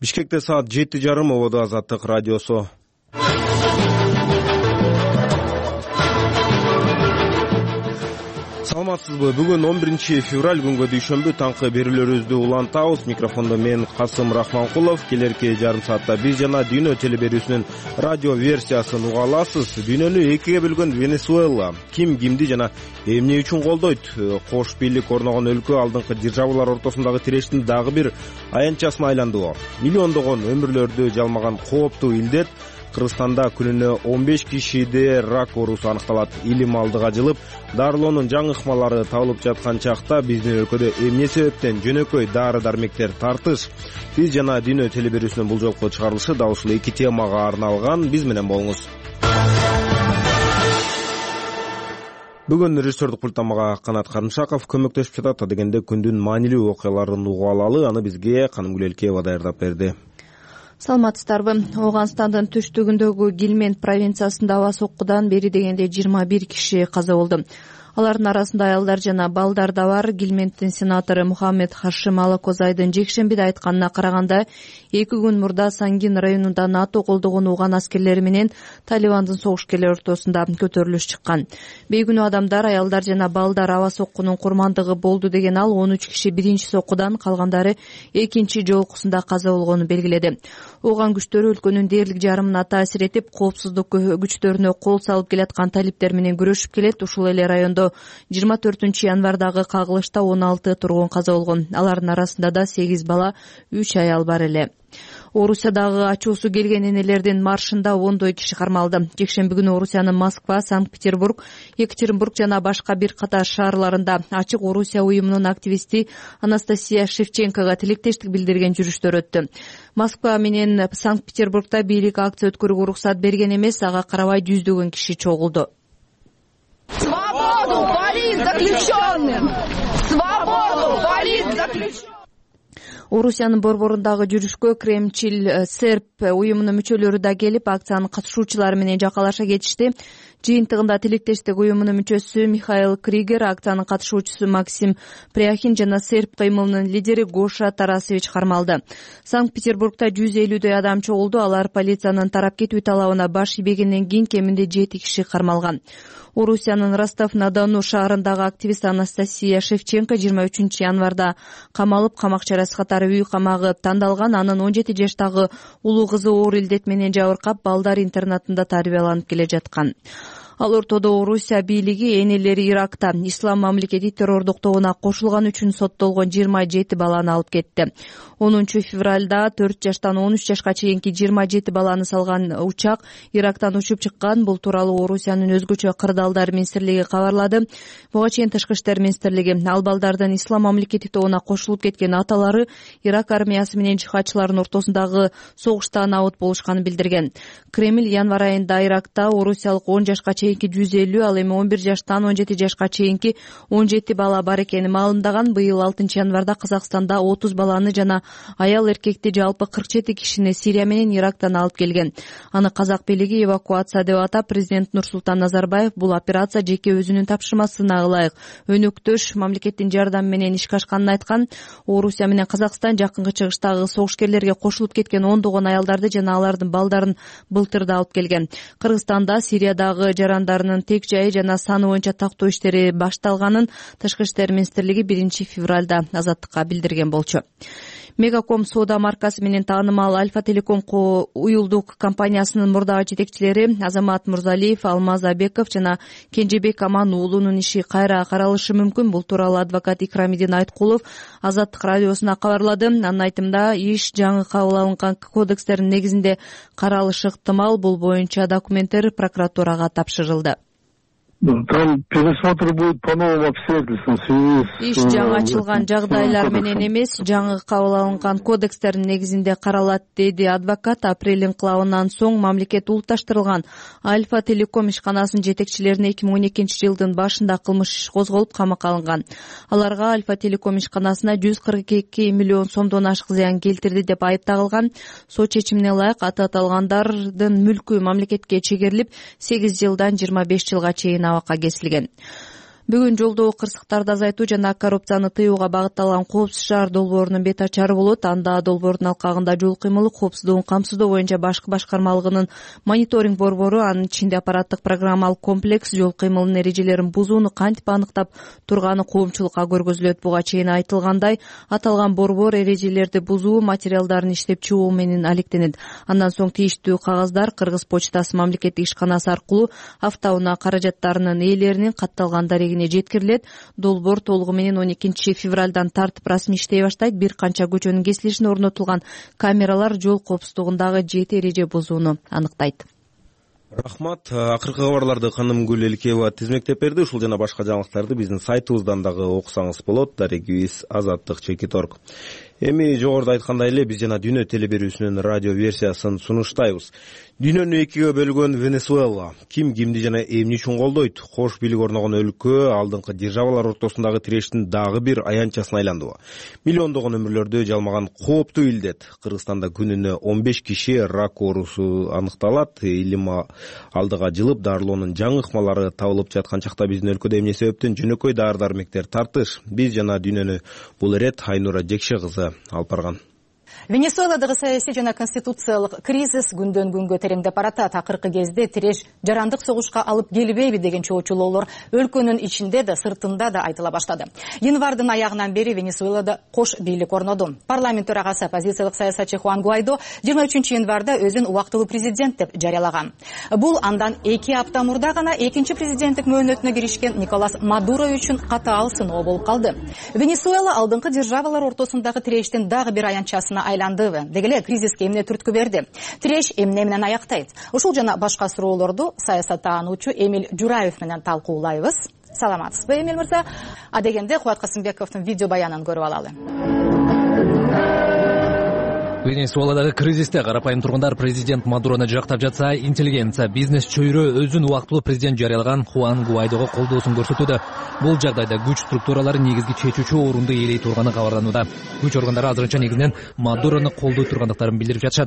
Бишкекте саат жети жарым. Ободо Азаттык радиосу. Саламатсызбы? Бүгүн он биринчи февраль күнгө дүйшөмбү таңкы берүүлөрүбүздү улантабыз. Микрофондо мен Касым Рахманкулов. Келерки жарым саатта биз жана дүйнө телеберүүсүнүн радио версиясын уга аласыз. Дүйнөнү экиге бөлгөн Венесуэла ким кимди жана эмне үчүн колдойт? Кош бийлик орногон өлкө алдыңкы державалар ортосундагы тирештин дагы бир аянтчасына айланды. Миллиондогон өмүрлөрдү жалмаган кооптуу илдет. Кыргызстанда күнүнө он беш кишиде рак оорусу аныкталат. Илим алдыга жылып, дарылоонун жаңы ыкмалары табылып жаткан чакта биздин өлкөдө эмне себептен жөнөкөй дары-дармектер тартыш? Биз жана дүйнө телеберүүсүнүн бул жолку чыгарылышы дал ушул эки темага арналган. Биз менен болуңуз. Бүгүн режиссердик пульттан мага Канат Карымшаков көмөктөшүп жатат. Дегенде күндүн маанилүү окуяларын угуп алалы. Аны бизге Канымгүл Элкеева даярдап берди. Саламатсыздарбы? Ооганстандын түштүгүндөгү Гилмент провинциясында аба соккудан бери дегенде жыйырма бир киши каза болду. Алардын арасында аялдар жана балдар да бар. Гилменттин сенатору Мухаммед Хашим Алакозайдын жекшембиде айтканына караганда, эки күн мурда Сангин районунда НАТО колдогон уган аскерлери менен Талибандын согушкерлери ортосунда көтөрүлүш чыккан. Бейгүнөө адамдар, аялдар жана балдар аба соккунун курмандыгы болду деген ал он үч киши биринчи соккудан, калгандары экинчи жолкусунда каза болгонун белгиледи. Уган күчтөрү өлкөнүн дээрлик жарымына таасир этип, коопсуздук күчтөрүнө кол салып келаткан талиптер менен күрөшүп келет. Ушул эле райондо жыйырма төртүнчү январдагы кагылышта он алты тургун каза болгон. Алардын арасында да сегиз бала, үч аял бар эле. Орусиядагы ачуусу келген энелердин маршында ондой киши кармалды. Жекшемби күнү Орусиянын Москва, Санкт-Петербург, Екатеринбург жана башка бир катар шаарларында Ачык Орусия уюмунун активисти Анастасия Шевченкога тилектештик билдирген жүрүштөр өттү. Москва менен Санкт-Петербургда бийлик акция өткөрүүгө уруксат берген эмес, ага карабай жүздөгөн киши чогулду. Свободу борись заключенным! Свободу борись заключенным! Орусиянын борборундагы жүрүшкө Кремчил Серб уюмунун мүчөлөрү да келип, акциянын катышуучулары менен жакалаша кетишти. Жыйынтыгында тилектештик уюмунун мүчөсү Михаил Кригер, акциянын катышуучусу Максим Пряхин жана Серб кыймылынын лидери Гоша Тарасевич кармалды. Санкт-Петербургда жүз элүүдөй адам чогулду. Алар полициянын тарап кетүү талабына баш ийбегенден кийин кеминде жети киши кармалган. Орусиянын Ростов-на-Дону шаарындагы активист Анастасия Шевченко жыйырма үчүнчү январда камалып, камак чарасы катары үй камагы тандалган. Анын он жети жаштагы улуу кызы оор илдет менен жабыркап, балдар интернатында тарбияланып келе жаткан. Ал ортодо Орусия бийлиги энелери Иракта ислам мамлекети террордук тобуна кошулган үчүн соттолгон жыйырма жети баланы алып кетти. онунчу февралда төрт жаштан он үч жашка чейинки жыйырма жети баланы салган учак Ирактан учуп чыккан. Бул тууралуу Орусиянын өзгөчө кырдаалдар министрлиги кабарлады. Буга чейин Тышкы иштер министрлиги ал балдардын ислам мамлекети тобуна кошулуп кеткен аталары Ирак армиясы менен жихадчылардын ортосундагы согушта набыт болушканын билдирген. Кремль январь айында Иракта орусиялык он жашка чейинки жүз элүү, ал эми он бир жаштан он жети жашка чейинки он жети бала бар экени маалымдаган. Быйыл алтынчы январда Казакстанда отуз баланы жана аял эркекти жалпы кырк жети кишини Сирия менен Ирактан алып келген. Аны казак бийлиги эвакуация деп атап, президент Нурсултан Назарбаев бул операция жеке өзүнүн тапшырмасына ылайык өнөктөш мамлекеттин жардамы менен ишке ашканын айткан. Орусия менен Казакстан жакынкы чыгыштагы согушкерлерге кошулуп кеткен ондогон аялдарды жана алардын балдарын былтырда алып келген. Кыргызстанда Сириядагы жарандарынын тек жайы жана саны боюнча тактоо иштери башталганын Тышкы иштер министрлиги биринчи февралда Азаттыкка билдирген болчу. Мегаком соода маркасы менен таанымал Альфа Телеком уюлдук компаниясынын мурдагы жетекчилери Азамат Мурзалиев, Алмаз Абеков жана Кенжебек Аман уулунун иши кайра каралышы мүмкүн. Бул тууралуу адвокат Икрамидин Айткулов Азаттык радиосуна кабарлады. Анын айтымында, иш жаңы кабыл алынган кодекстердин негизинде каралышы ыктымал. Бул боюнча документтер прокуратурага тапшырылды. Там пересмотр будет по новым обстоятельствам в связи с... Иш жаңы ачылган жагдайлар менен эмес, жаңы кабыл алынган кодекстердин негизинде каралат, деди адвокат. Апрель инкылабынан соң мамлекет улутташтырылган Альфа Телеком ишканасынын жетекчилерине эки миң он экинчи жылдын башында кылмыш иш козголуп камакка алынган. Аларга Альфа Телеком ишканасына жүз кырк эки миллион сомдон ашык зыян келтирди деп айып тагылган. Сот чечимине ылайык аты аталгандардын мүлкү мамлекетке чегерилип, сегиз жылдан жыйырма беш жылга чейин абакка кесилген. Бүгүн жолдогу кырсыктарды азайтуу жана коррупцияны тыюуга багытталган коопсуз шаар долбоорунун бет ачары болот. Анда долбоордун алкагында жол кыймылы коопсуздугун камсыздоо боюнча башкы башкармалыгынын мониторинг борбору, анын ичинде аппараттык программалык комплекс жол кыймылынын эрежелерин бузууну кантип аныктап турганы коомчулукка көргөзүлөт. Буга чейин айтылгандай, аталган борбор эрежелерди бузуу материалдарын иштеп чыгуу менен алектенет. Андан соң тийиштүү кагаздар Кыргыз почтасы мамлекеттик ишканасы аркылуу автоунаа каражаттарынын ээлеринин катталган дарегине жеткирилет. Долбоор толугу менен он экинчи февралдан тартып расмий иштей баштайт. Бир канча көчөнүн кесилишине орнотулган камералар жол коопсуздугундагы жети эреже бузууну аныктайт. Рахмат. Акыркы кабарларды Канымгүл Элкеева тизмектеп берди. Ушул жана башка жаңылыктарды биздин сайтыбыздан дагы окусаңыз болот. Дарегибиз азаттык чекит точка орг. Эми жогоруда айткандай эле биз жана Дүйнө телеберүүсүнүн радио версиясын сунуштайбыз. Дүйнөнү экиге бөлгөн Венесуэла ким кимди жана эмне үчүн колдойт? Кош бийлик орногон өлкө алдыңкы державалар ортосундагы тирештин дагы бир аянтчасына айландыбы? Миллиондогон өмүрлөрдү жалмаган кооптуу илдет. Кыргызстанда күнүнө он беш киши рак оорусу аныкталат. Илим алдыга жылып дарылоонун жаңы ыкмалары табылып жаткан чакта биздин өлкөдө эмне себептен жөнөкөй дары-дармектер тартыш? Биз жана Дүйнөнү бул ирет Айнура Жекше кызы алып барган. Венесуэладагы саясий жана конституциялык кризис күндөн күнгө тереңдеп баратат. Акыркы кезде тиреш жарандык согушка алып келбейби деген чоочулоолор өлкөнүн ичинде да сыртында да айтыла баштады. Январдын аягынан бери Венесуэлада кош бийлик орноду. Парламент төрагасы оппозициялык саясатчы Хуан Гуайдо жыйырма үчүнчү январда өзүн убактылуу президент деп жарыялаган. Бул андан эки апта мурда гана экинчи президенттик мөөнөтүнө киришкен Николас Мадуро үчүн катаал сыноо болуп калды. Венесуэла алдыңкы державалар ортосундагы тирештин дагы бир аянтчасына айландыбы. Дегеле кризиске эмне түрткү берди? Тиреш эмне менен аяктайт? Ушул жана башка суроолорду саясаттануучу Эмиль Жураев менен талкуулайбыз. Саламатсызбы, Эмиль мырза? А дегенде Кубат Касымбековдун видео баянын көрүп алалы. Венесуэладагы кризисте карапайым тургундар президент Мадурону жактап жатса, интеллигенция, бизнес чөйрө өзүн убактылуу президент жарыялаган Хуан Гуайдого колдоосун көрсөтүүдө. Бул жагдайда күч структуралары негизги чечүүчү орунду ээлей турганы кабарланууда. Күч органдары азырынча негизинен Мадурону колдой тургандыктарын билдирип жатышат.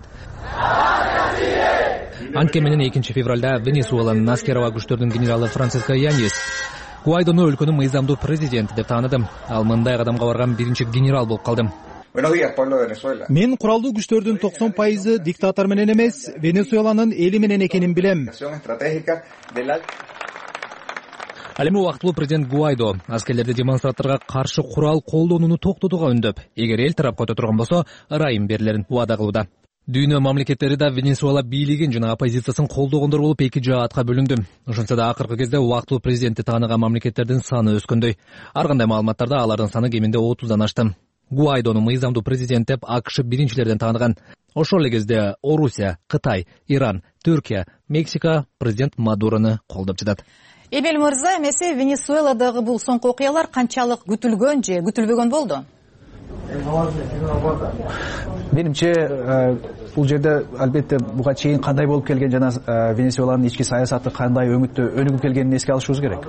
Анткени менен экинчи февралда Венесуэланын аскер аба күчтөрүнүн генералы Франсиско Янис Гуайдону өлкөнүн мыйзамдуу президенти деп тааныды. Ал мындай кадамга барган биринчи генерал болуп калды. Мен куралдуу күчтөрдүн токсон пайызы диктатор менен эмес, Венесуэланын эли менен экенин билем. Ал эми убактылуу президент Гуайдо аскерлерди демонстранттарга каршы курал колдонууну токтотууга үндөп, эгер эл тарапка өтө турган болсо, ырайым берилерин убада кылууда. Дүйнө мамлекеттери да Венесуэла бийлигин жана оппозициясын колдогондор болуп эки жаатка бөлүндү. Ошентсе да акыркы кезде убактылуу президентти тааныган мамлекеттердин саны өскөндөй. Ар кандай маалыматтарда алардын саны кеминде отуздан ашты. Гуайдону мыйзамдуу президент деп АКШ биринчилерден тааныган. Ошол эле кезде Орусия, Кытай, Иран, Түркия, Мексика президент Мадурону колдоп жатат. Эмиль мырза, эмесе Венесуэладагы бул соңку окуялар канчалык күтүлгөн же күтүлбөгөн болду? Менимче бул жерде албетте буга чейин кандай болуп келген жана Венесуэланын ички саясаты кандай өңүттө өнүгүп келгенин эске алышыбыз керек.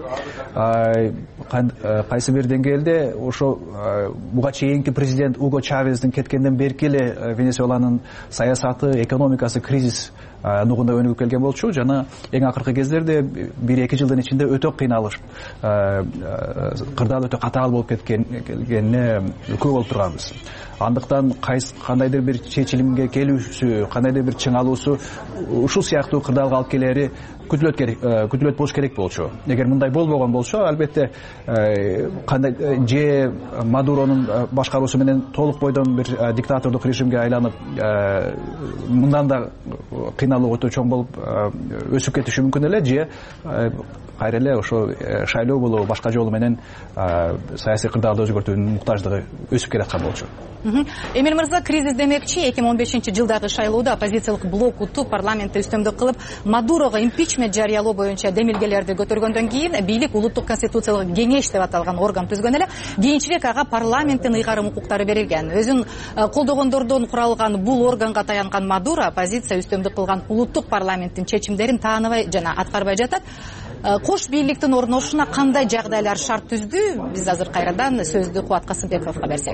Кайсы бир деңгээлде ошо буга чейинки президент Уго Чавездин кеткенден берки эле Венесуэланын саясаты, экономикасы кризис нугунда өнүгүп келген болчу жана эң акыркы кездерде бир эки жылдын ичинде өтө кыйналыш, кырдаал өтө катаал болуп кеткенине күбө болуп турганбыз. Андыктан кандайдыр бир чечилимге келүүсү, кандайдыр бир чыңалуусу ушул сыяктуу кырдаалга алып келери күтүлөт керек, күтүлөт болуш керек болчу. Эгер мындай болбогон болсо, албетте кандай же Мадуронун башкаруусу менен толук бойдон бир диктатордук режимге айланып, мындан да кыйналуу өтө чоң болуп өсүп кетиши мүмкүн эле, же кайра эле ошо шайлоо болобу башка жолу менен саясий кырдаалды өзгөртүүнүн муктаждыгы өсүп келаткан болчу. Эмиль мырза, кризис демекчи эки миң он бешинчи жылдагы шайлоодо оппозициялык блок утуп парламентте үстөмдүк кылып, Мадурого импичмент жарыялоо боюнча демилгелерди көтөргөндөн кийин бийлик улуттук конституциялык кеңеш деп аталган орган түзгөн эле. Кийинчерээк ага парламенттин ыйгарым укуктары берилген. Өзүн колдогондордон куралган бул органга таянган Мадуро оппозиция үстөмдүк кылган улуттук парламенттин чечимдерин тааныбай жана аткарбай жатат. Кош бийликтин орношуна кандай жагдайлар шарт түздү? Биз азыр кайрадан сөздү Кубат Касымбековго берсек.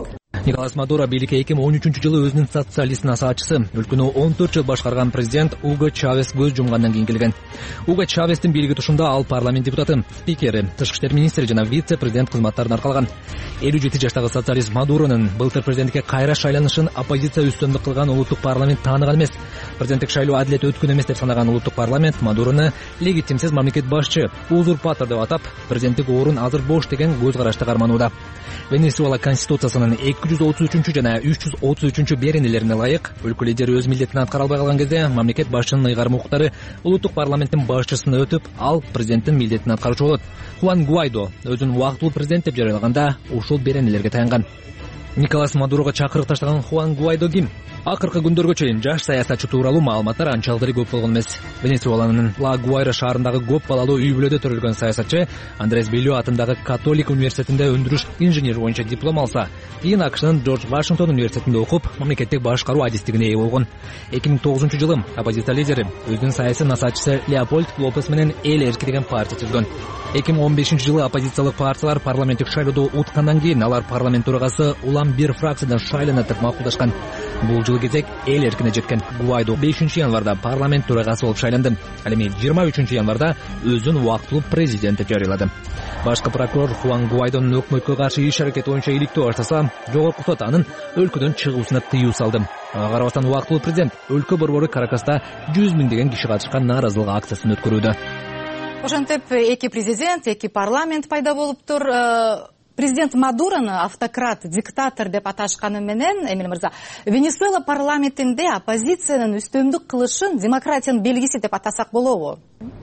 Николас Мадуро бийликке эки миң он үчүнчү жылы өзүнүн социалист насаатчысы, өлкөнү он төрт жыл башкарган президент Уго Чавес көз жумгандан кийин келген. Уго Чавестин бийлиги тушунда ал парламент депутаты, спикери, тышкы иштер министри жана вице-президент кызматтарын аркалган. элүү жети жаштагы социалист Мадуронун былтыр президенттикке кайра шайланышын оппозиция үстөмдүк кылган улуттук парламент тааныган эмес. Президенттик шайлоо адилет өткөн эмес деп санаган улуттук парламент Мадурону легитимсиз мамлекет башчы, узурпатор деп атап, президенттик орун азыр бош деген көз карашты карманууда. Венесуэла конституциясынын эки жүз отуз үчүнчү жана үч жүз отуз үчүнчү беренелерине ылайык, өлкө лидери өз милдетин аткара албай калган кезде мамлекет башчынын ыйгарым укуктары улуттук парламенттин башчысына өтүп, ал президенттин милдетин аткаруучу болот. Хуан Гуайдо өзүн убактылуу президент деп жарыялаганда ушул беренелерге таянган. Николас Мадурого чакырык таштаган Хуан Гуайдо ким? Акыркы күндөргө чейин жаш саясатчы тууралуу маалыматтар анчалык деле көп болгон эмес. Венесуэланын Ла Гуайра шаарындагы көп балалуу үй бүлөдө төрөлгөн саясатчы Андрес Белио атындагы католик университетинде өндүрүш инженери боюнча диплом алса, кийин АКШнын Джордж Вашингтон университетинде окуп, мамлекеттик башкаруу адистигине ээ болгон. эки миң тогузунчу жылы оппозиция лидери өзүнүн саясий насаатчысы Леопольд Лопес менен Эл Эрки деген партия түзгөн. эки миң он бешинчи жылы оппозициялык партиялар парламенттик шайлоодо уткандан кийин алар парламент төрагасы улам бир фракциядан шайланат деп макулдашкан. Бул жылы кезек Эл Эркине жеткен. Гуайдо бешинчи январда парламент төрагасы болуп шайланды. Ал эми жыйырма үчүнчү январда өзүн убактылуу президент деп жарыялады. Башкы прокурор Хуан Гуайдонун өкмөткө каршы иш аракети боюнча иликтөө баштаса, жогорку сот анын өлкөдөн чыгуусуна тыюу салды. Ага карабастан убактылуу президент өлкө борбору Каракаста жүз миңдеген киши катышкан нааразылык акциясын өткөрүүдө. Ошентип эки президент, эки парламент пайда болуптур. Президент Мадурону автократ, диктатор деп аташканы менен, Эмиль мырза, Венесуэла парламентинде оппозициянын үстөмдүк кылышын демократиянын белгиси деп атасак болобу?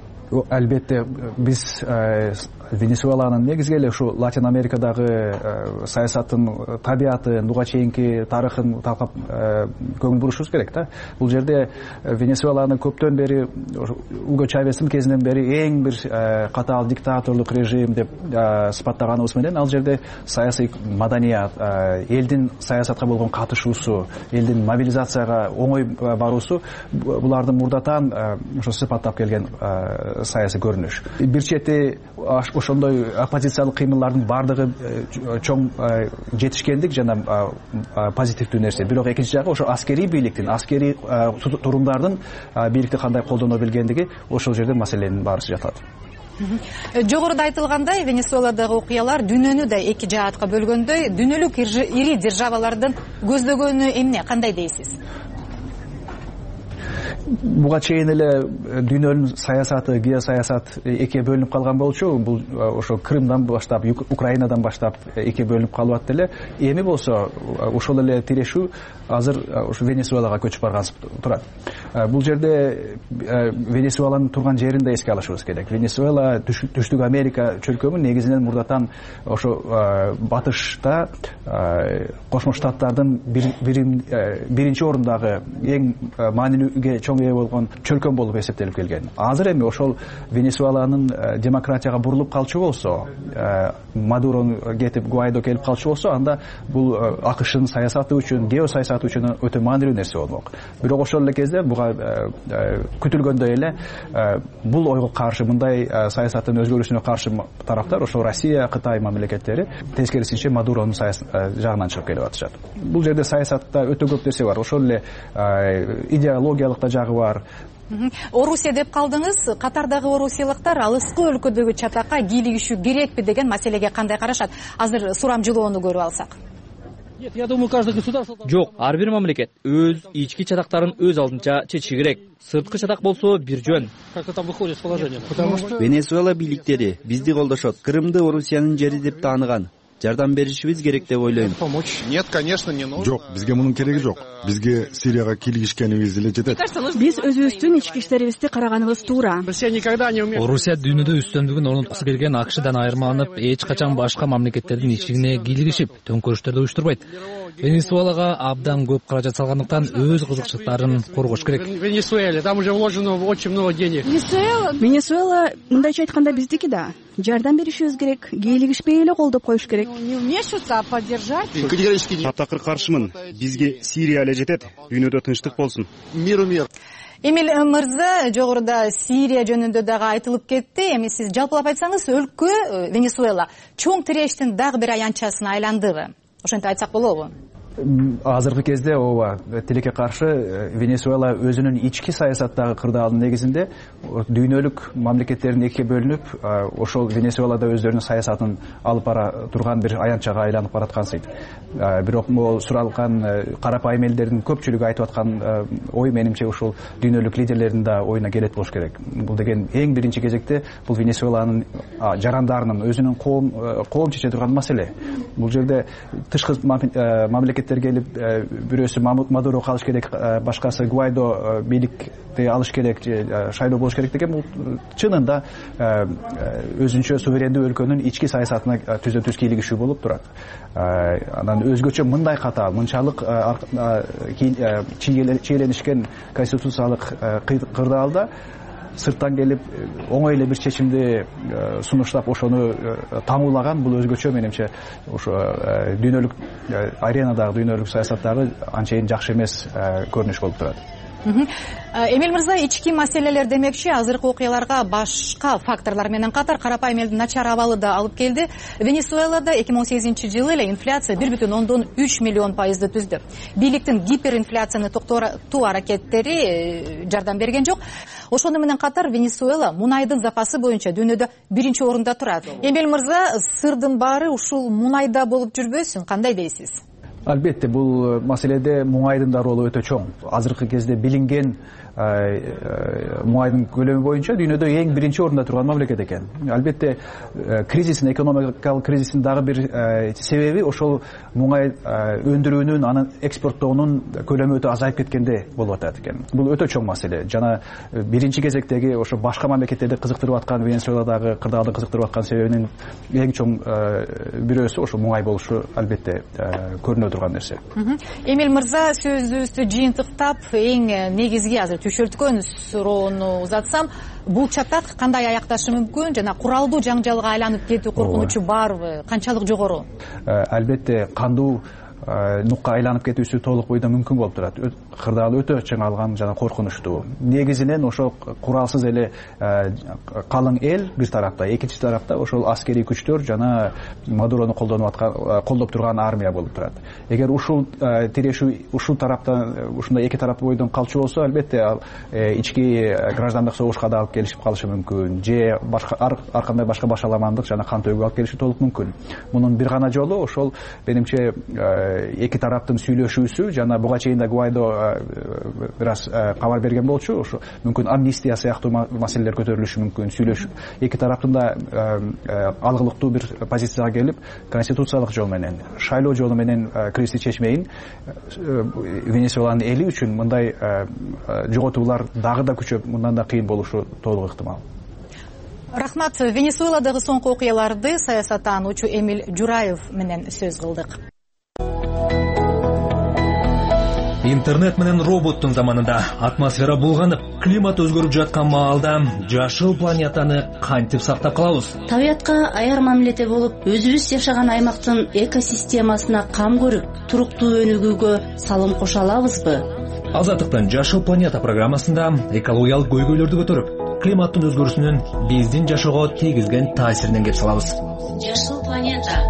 Албетте, биз Венесуэланын негизги эле ушу Латин Америкадагы саясаттын табиятын, буга чейинки тарыхын талкап көңүл бурушубуз керек да. Бул жерде Венесуэланы көптөн бери Уго Чавестин кезинен бери эң бир катаал диктаторлук режим деп сыпаттаганыбыз менен, ал жерде саясий маданият, элдин саясатка болгон катышуусу, элдин мобилизацияга оңой баруусу булардын мурдатан ошо сыпаттап келген саясий көрүнүш. Бир чети ошондой оппозициялык кыймылдардын бардыгы чоң жетишкендик жана позитивдүү нерсе. Бирок экинчи жагы ошо аскерий бийликтин, аскерий турумдардын бийликти кандай колдоно билгендиги ошол жерде маселенин баарысы жатат. Жогоруда айтылгандай, Венесуэладагы окуялар дүйнөнү да эки жаатка бөлгөндөй, дүйнөлүк ири державалардын көздөгөнү эмне, кандай дейсиз? Буга чейин эле дүйнөнүн саясаты, геосаясат экиге бөлүнүп калган болчу. Бул ошо Крымдан баштап, Украинадан баштап экиге бөлүнүп калып атты эле. Эми болсо ошол эле тирешүү азыр ошо Венесуэлага көчүп баргансып турат. Бул жерде Венесуэланын турган жерин да эске алышыбыз керек. Венесуэла Түштүк Америка чөлкөмү негизинен мурдатан ошо батышта Кошмо Штаттардын биринчи орундагы эң маанилүүгө чоң ээ болгон чөлкөм болуп эсептелип келген. Азыр эми ошол Венесуэланын демократияга бурулуп калчу болсо, Мадуро кетип Гуайдо келип калчу болсо, анда бул АКШнын саясаты үчүн, геосаясаты үчүн өтө маанилүү нерсе болмок. Бирок ошол эле кезде буга күтүлгөндөй эле бул ойго каршы, мындай саясаттын өзгөрүшүнө каршы тараптар ошо Россия, Кытай мамлекеттери тескерисинче Мадуронун жагынан чыгып келип атышат. Бул жерде саясатта өтө көп нерсе бар. Ошол эле идеологиялык да жагы бар. Орусия деп калдыңыз. Катардагы орусиялыктар алыскы өлкөдөгү чатакка кийлигишүү керекпи деген маселеге кандай карашат? Азыр сурам жылоону көрүп алсак. Жок, ар бир мамлекет өз ички чатактарын өз алдынча чечиши керек. Сырткы чатак болсо бир жөн. Венесуэла бийликтери бизди колдошот. Крымды Орусиянын жери деп тааныган. Жардам беришибиз керек деп ойлойм. Нет, конечно, не нужно. Жок, бизге мунун кереги жок. Бизге Сирияга кийлигишкенибиз эле жетет. Биз өзүбүздүн ички иштерибизди караганыбыз туура. Орусия дүйнөдө үстөмдүгүн орноткусу келген АКШдан айырмаланып, эч качан башка мамлекеттердин ичигине кийлигишип, төңкөрүштөрдү уюштурбайт. Венесуэлага абдан көп каражат салгандыктан өз кызыкчылыктарын коргош керек. Венесуэла, там уже вложено очень много денег. Венесуэла, мындайча айтканда, биздики да. Жардам беришибиз керек, кийлигишпей эле колдоп коюш керек. Не вмешиваться, а поддержать. Таптакыр каршымын. Бизге Сирия эле жетет. Дүйнөдө тынчтык болсун. Миру мир. Эмиль мырза, жогоруда Сирия жөнүндө дагы айтылып кетти. Эми сиз жалпылап айтсаңыз, өлкө Венесуэла чоң тирештин дагы бир аянтчасына айландыбы? ошентип айтсак болобу? Азыркы кезде ооба тилекке каршы Венесуэла өзүнүн ички саясаттагы кырдаалдын негизинде дүйнөлүк мамлекеттердин экиге бөлүнүп, ошол Венесуэлада өздөрүнүн саясатын алып бара турган бир аянтчага айланып бараткансыйт. Бирок могу суралган карапайым элдердин көпчүлүгү айтып аткан ой менимче ушул дүйнөлүк лидерлердин да оюна келет болуш керек. Бул деген эң биринчи кезекте бул Венесуэланын жарандарынын өзүнүн коом коом чече турган маселе. Бул жерде тышкы мамлекет келип бирөөсү Мадуро калыш керек, башкасы Гуайдо бийликти алыш керек, шайлоо болуш керек деген бул чынында өзүнчө суверендүү өлкөнүн ички саясатына түзө түз кийлигишүү болуп турат. Анан өзгөчө мындай катаал, мынчалык чийленишкен конституциялык кырдаалда сырттан келип оңой эле бир чечимди сунуштап ошону таңуулаган бул өзгөчө менимче ошо дүйнөлүк аренадагы дүйнөлүк саясаттагы анчейин жакшы эмес көрүнүш болуп турат. Эмил мырза, ички маселелер демекчи азыркы окуяларга башка факторлор менен катар карапайым элдин начар абалы да алып келди. Венесуэлада эки миң он сегизинчи жылы эле инфляция бир бүтүн ондон үч миллион пайызды түздү. Бийликтин гиперинфляцияны токтотуу аракеттери жардам берген жок. Ошону менен катар Венесуэла мунайдын запасы боюнча дүйнөдө биринчи орунда турат. Эмил мырза, сырдын баары ушул мунайда болуп жүрбөсүн, кандай дейсиз? Албетте, бул маселеде муңайдын да ролу өтө чоң. Азыркы кезде билинген муңайдын көлөмү боюнча дүйнөдө эң биринчи орунда турган мамлекет экен. Албетте, кризистин, экономикалык кризистин дагы бир себеби ошол муңай өндүрүүнүн, анын экспорттоонун көлөмү өтө азайып кеткенде болуп атат экен. Бул өтө чоң маселе. Жана биринчи кезектеги ошо башка мамлекеттерди кызыктырып аткан, Венесуэладагы кырдаалды кызыктырып аткан себебинин эң чоң бирөөсү ошо муңай болушу албетте көрүнө турган нерсе. Эмил мырза, сөзүбүздү жыйынтыктап, эң негизги азыр түшөлткөн суроону узатсам, бул чатак кандай аякташы мүмкүн жана куралдуу жаңжалга айланып кетүү коркунучу барбы? Канчалык жогору? Албетте, кандуу нукка айланып кетүүсү толук бойдон мүмкүн болуп турат. Кырдаал өтө чыңалган жана коркунучтуу. Негизинен ошо куралсыз эле калың эл бир тарапта, экинчи тарапта ошол аскерий күчтөр жана Мадурону колдонуп аткан, колдоп турган армия болуп турат. Эгер ушул тирешүү ушул тараптан, ушундай эки тарап бойдон калчу болсо, албетте ички граждандык согушка да алып келишип калышы мүмкүн. Же башка ар кандай башка башаламандык жана кан төгүүгө алып келиши толук мүмкүн. Мунун бир гана жолу ошол менимче эки тараптын сүйлөшүүсү жана буга чейин да Гуайдо бир аз кабар берген болчу, ошо мүмкүн амнистия сыяктуу маселелер көтөрүлүшү мүмкүн. Сүйлөшүү эки тараптын да алгылыктуу бир позицияга келип, конституциялык жол менен, шайлоо жолу менен кризисти чечмейин Венесуэланын эли үчүн мындай жоготуулар дагы да күчөп, мындан да кыйын болушу толук ыктымал. Рахмат. Венесуэладагы соңку окуяларды саясаттануучу Эмил Жураев менен сөз кылдык. Интернет менен роботтун заманында атмосфера булганып, климат өзгөрүп жаткан маалда жашыл планетаны кантип сактап калабыз? Табиятка аяр мамиледе болуп, өзүбүз жашаган аймактын экосистемасына кам көрүп, туруктуу өнүгүүгө салым кошо алабызбы? Азаттыктын Жашыл планета программасында экологиялык көйгөйлөрдү көтөрүп, климаттын өзгөрүүсүнүн биздин жашоого тийгизген таасиринен кеп салабыз. Жашыл планета.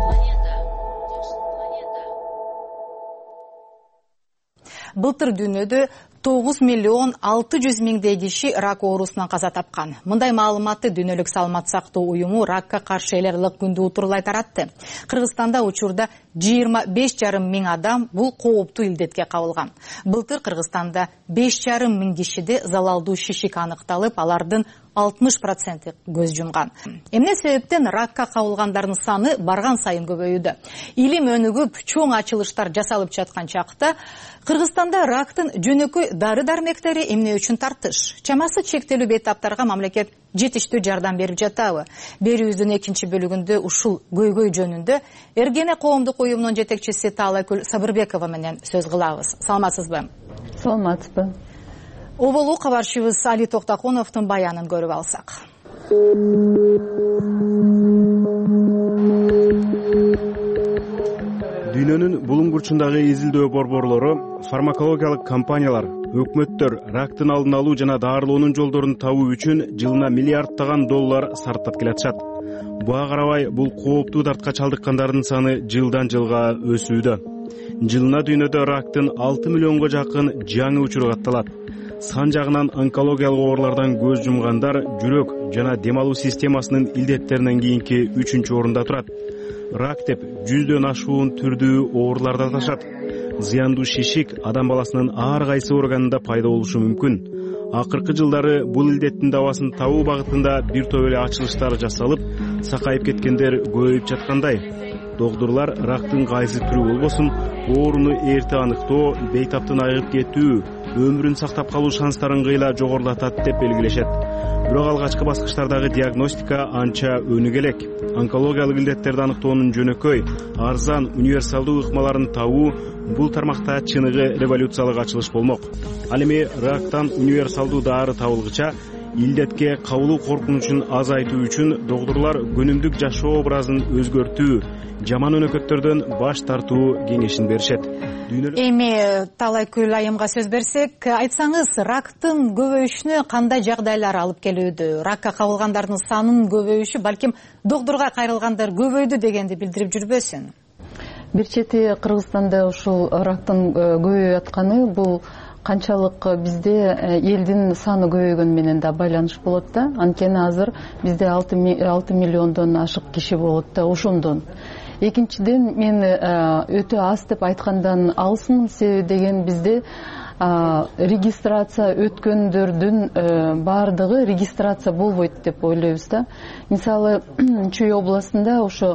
Былтыр дүйнөдө тогуз миллион алты жүз миңдей киши рак оорусунан каза тапкан. Мындай маалыматты Дүйнөлүк саламат сактоо уюму ракка каршы элерлик күндү утурлай таратты. Кыргызстанда учурда жыйырма беш жарым миң адам бул кооптуу илдетке кабылган. Былтыр Кыргызстанда беш жарым миң кишиде залалдуу шишик аныкталып, алардын алтымыш проценти көз жумган. Эмне себептен ракка кабылгандардын саны барган сайын көбөйүүдө? Илим өнүгүп, чоң ачылыштар жасалып жаткан чакта Кыргызстанда рактын жөнөкөй дары-дармектери эмне үчүн тартыш? Чамасы чектелүү бейтаптарга мамлекет жетиштүү жардам берип жатабы? Берүүбүздүн экинчи бөлүгүндө ушул көйгөй жөнүндө Эргене коомдук уюмунун жетекчиси Таалайкүл Сабырбекова менен сөз кылабыз. Саламатсызбы? Саламатсызбы. Оболу кабарчыбыз Али Токтакуновдун баянын көрүп алсак. Дүйнө дүйнөнүн булуң бурчундагы изилдөө борборлору, фармакологиялык компаниялар, өкмөттөр рактын алдын алуу жана дарылоонун жолдорун табуу үчүн жылына миллиарддаган доллар сарптап келатышат. Буга карабай бул кооптуу дартка чалдыккандардын саны жылдан жылга өсүүдө. Жылына дүйнөдө рактын алты миллионго жакын жаңы учуру катталат. Сан жагынан онкологиялык оорулардан көз жумгандар жүрөк жана дем алуу системасынын илдеттеринен кийинки үчүнчү орунда турат. Рак деп жүздөн ашуун түрдүү ооруларды аташат. Зыяндуу шишик адам баласынын ар кайсы органында пайда болушу мүмкүн. Акыркы жылдары бул илдеттин дабасын табуу багытында бир топ эле ачылыштар жасалып, сакайып кеткендер көбөйүп жаткандай. Доктурлар рактын кайсы түрү болбосун, ооруну эрте аныктоо, бейтаптын айыгып кетүү, өмүрүн сактап калуу шанстарын кыйла жогорулатат деп белгилешет. Бирок алгачкы баскычтардагы диагностика анча өнүгө элек. Онкологиялык илдеттерди аныктоонун жөнөкөй, арзан, универсалдуу ыкмаларын табуу бул тармакта чыныгы революциялык ачылыш болмок. Ал эми рактан универсалдуу дары табылгыча илдетке кабылуу коркунучун азайтуу үчүн доктурлар күнүмдүк жашоо образын өзгөртүү, жаман өнөкөттөрдөн баш тартуу кеңешин беришет. Эми Талайкүл айымга сөз берсек, айтсаңыз, рактын көбөйүшүнө кандай жагдайлар алып келүүдө? Ракка кабылгандардын санынын көбөйүшү балким доктурга кайрылгандар көбөйдү дегенди билдирип жүрбөсүн? Бир чети Кыргызстанда ушул рактын көбөйүп атканы бул канчалык бизде элдин саны көбөйгөнү менен да байланыш болот да. Анткени азыр бизде алты миллиондон ашык киши болот да ошондон. Экинчиден, мен өтө аз деп айткандан алысмын, себеби деген бизде регистрация өткөндөрдүн баардыгы регистрация болбойт деп ойлойбуз да. Мисалы, Чүй областында ошо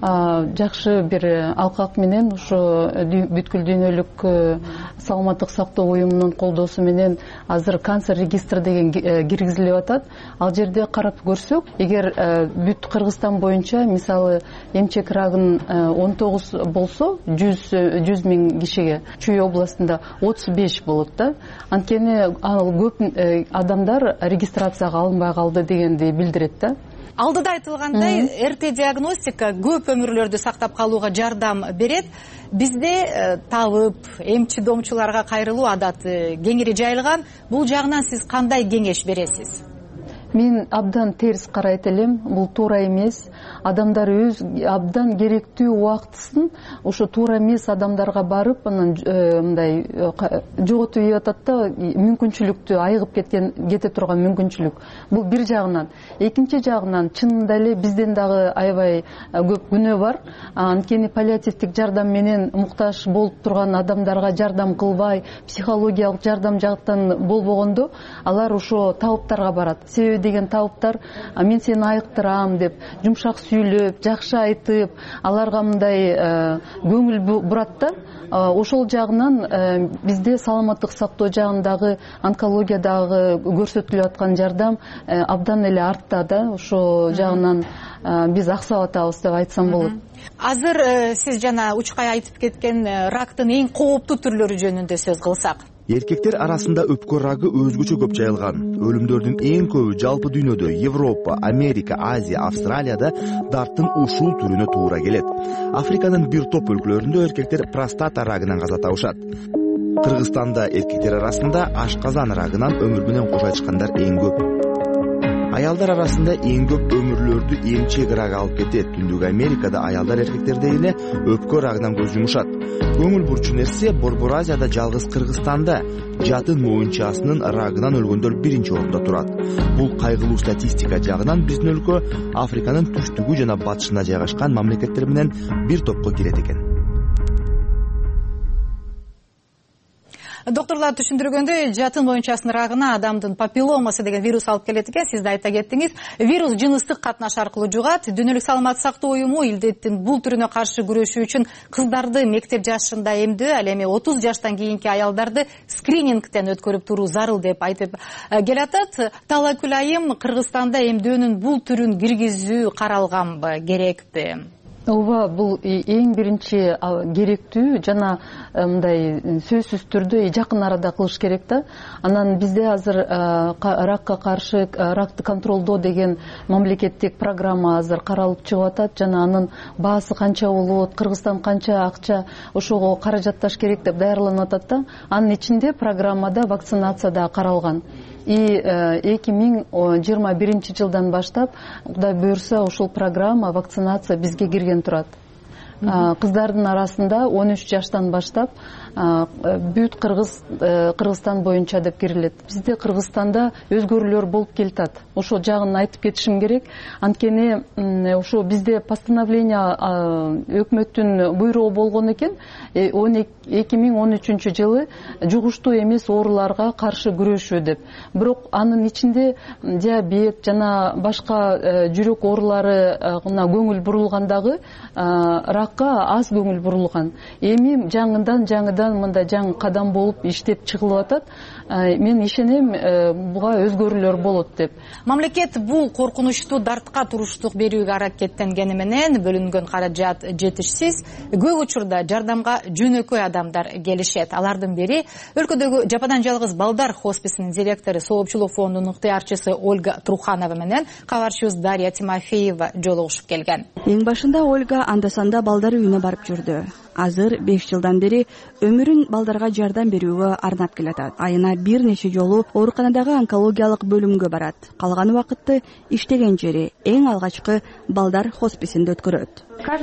жакшы бир алкак менен ошо бүткүл дүйнөлүк саламаттык сактоо уюмунун колдоосу менен азыр канцер регистр деген киргизилип атат. Ал жерде карап көрсөк, эгер бүт Кыргызстан боюнча мисалы эмчек рагын он тогуз болсо жүз миң кишиге, Чүй областында отуз беш болот да. Анткени ал көп адамдар регистрацияга алынбай калды дегенди билдирет да. Алдыда айтылгандай, эрте диагностика көп өмүрлөрдү сактап калууга жардам берет. Бизде табып, эмчи домчуларга кайрылуу адаты кеңири жайылган. Бул жагынан сиз кандай кеңеш бересиз? Мен абдан терс карайт элем, бул туура эмес. Адамдар өз абдан керектүү убактысын ошо туура эмес адамдарга барып, анан мындай жоготуп ийип атат да, мүмкүнчүлүктү айыгып кеткен кете турган мүмкүнчүлүк. Бул бир жагынан. Экинчи жагынан, чынында эле бизден дагы аябай көп күнөө бар. Анткени паллиативдик жардам менен муктаж болуп турган адамдарга жардам кылбай, психологиялык жардам жактан болбогондо, алар ошо табыптарга барат. Себеби деген табыптар, мен сени айыктырам деп, жумшак сүйлөп, жакшы айтып, аларга мындай көңүл бурат да. Ошол жагынан бизде саламаттык сактоо жагындагы, онкологиядагы көрсөтүлүп аткан жардам абдан эле артта да. Ошол жагынан биз аксап атабыз деп айтсам болот. Азыр сиз жана учкай айтып кеткен рактын эң кооптуу түрлөрү жөнүндө сөз кылсак. Эркектер арасында өпкө рагы өзгөчө көп жайылган. Өлүмдөрдүн эң көбү жалпы дүйнөдө Европа, Америка, Азия, Австралияда дарттын ушул түрүнө туура келет. Африканын бир топ өлкөлөрүндө эркектер простата рагынан каза табышат. Кыргызстанда эркектер арасында ашказан рагынан өмүр менен кош айтышкандар эң көп. Аялдар арасында эң көп өмүрлөрдү эмчек рагы алып кетет. Түндүк Америкада аялдар эркектердей эле өпкө рагынан көз жумушат. Көңүл бурчу нерсе, Борбор Азияда жалгыз Кыргызстанда жатын моюнчасынын рагынан өлгөндөр биринчи орунда турат. Бул кайгылуу статистика жагынан биздин өлкө Африканын түштүгү жана батышына жайгашкан мамлекеттер менен бир топко кирет экен. Доктурлар түшүндүргөндөй, жатын моюнчасынын рагына адамдын папилломасы деген вирус алып келет экен. Сиз да айта кеттиңиз. Вирус жыныстык катнаш аркылуу жугат. Дүйнөлүк саламаттык сактоо уюму илдеттин бул түрүнө каршы күрөшүү үчүн кыздарды мектеп жашында эмдөө, ал эми отуз жаштан кийинки аялдарды скринингден өткөрүп туруу зарыл деп айтып келатат. Талайкүл айым, Кыргызстанда эмдөөнүн бул түрүн киргизүү каралганбы, керекпи? ооба, бул эң биринчи керектүү жана мындай сөзсүз түрдө жакын арада кылыш керек да. Анан бизде азыр ракка каршы ракты контролдоо деген мамлекеттик программа азыр каралып чыгып атат жана анын баасы канча болот, Кыргызстан канча акча ошого каражатташ керек деп даярланып атат да. Анын ичинде программада вакцинация да каралган. И эки миң жыйырма биринчи жылдан баштап Кудай буйрса ушул программа вакцинация бизге кирген турат. Кыздардын арасында он үч жаштан баштап бүт Кыргыз Кыргызстан боюнча деп кирилет. Бизде Кыргызстанда өзгөрүүлөр болуп келатат. Ошол жагын айтып кетишим керек. Анткени ошо бизде постановление өкмөттүн буйругу болгон экен. эки миң он үчүнчү жылы жугуштуу эмес ооруларга каршы күрөшүү деп. Бирок анын ичинде диабет жана башка жүрөк ооруларына көңүл бурулгандагы ракка аз көңүл бурулган. Эми жаңыдан жаңыдан мындай жаңы кадам болуп иштеп чыгылып атат. Мен ишенем буга өзгөрүүлөр болот деп. Мамлекет бул коркунучтуу дартка туруштук берүүгө аракеттенгени менен бөлүнгөн каражат жетишсиз. Көп учурда жардамга жөнөкөй адамдар келишет. Алардын бири өлкөдөгү жападан жалгыз балдар хосписинин директору, Соопчулук фондунун ыктыярчысы Ольга Труханова менен кабарчыбыз Дарья Тимофеева жолугушуп келген. Эң башында Ольга анда-санда балдар үйүнө барып жүрдү. Азыр беш жылдан бери өмүрүн балдарга жардам берүүгө арнап келатат. Айына бир нече жолу ооруканадагы онкологиялык бөлүмгө барат. Калган убакытты иштеген жери эң алгачкы балдар хосписинде өткөрөт.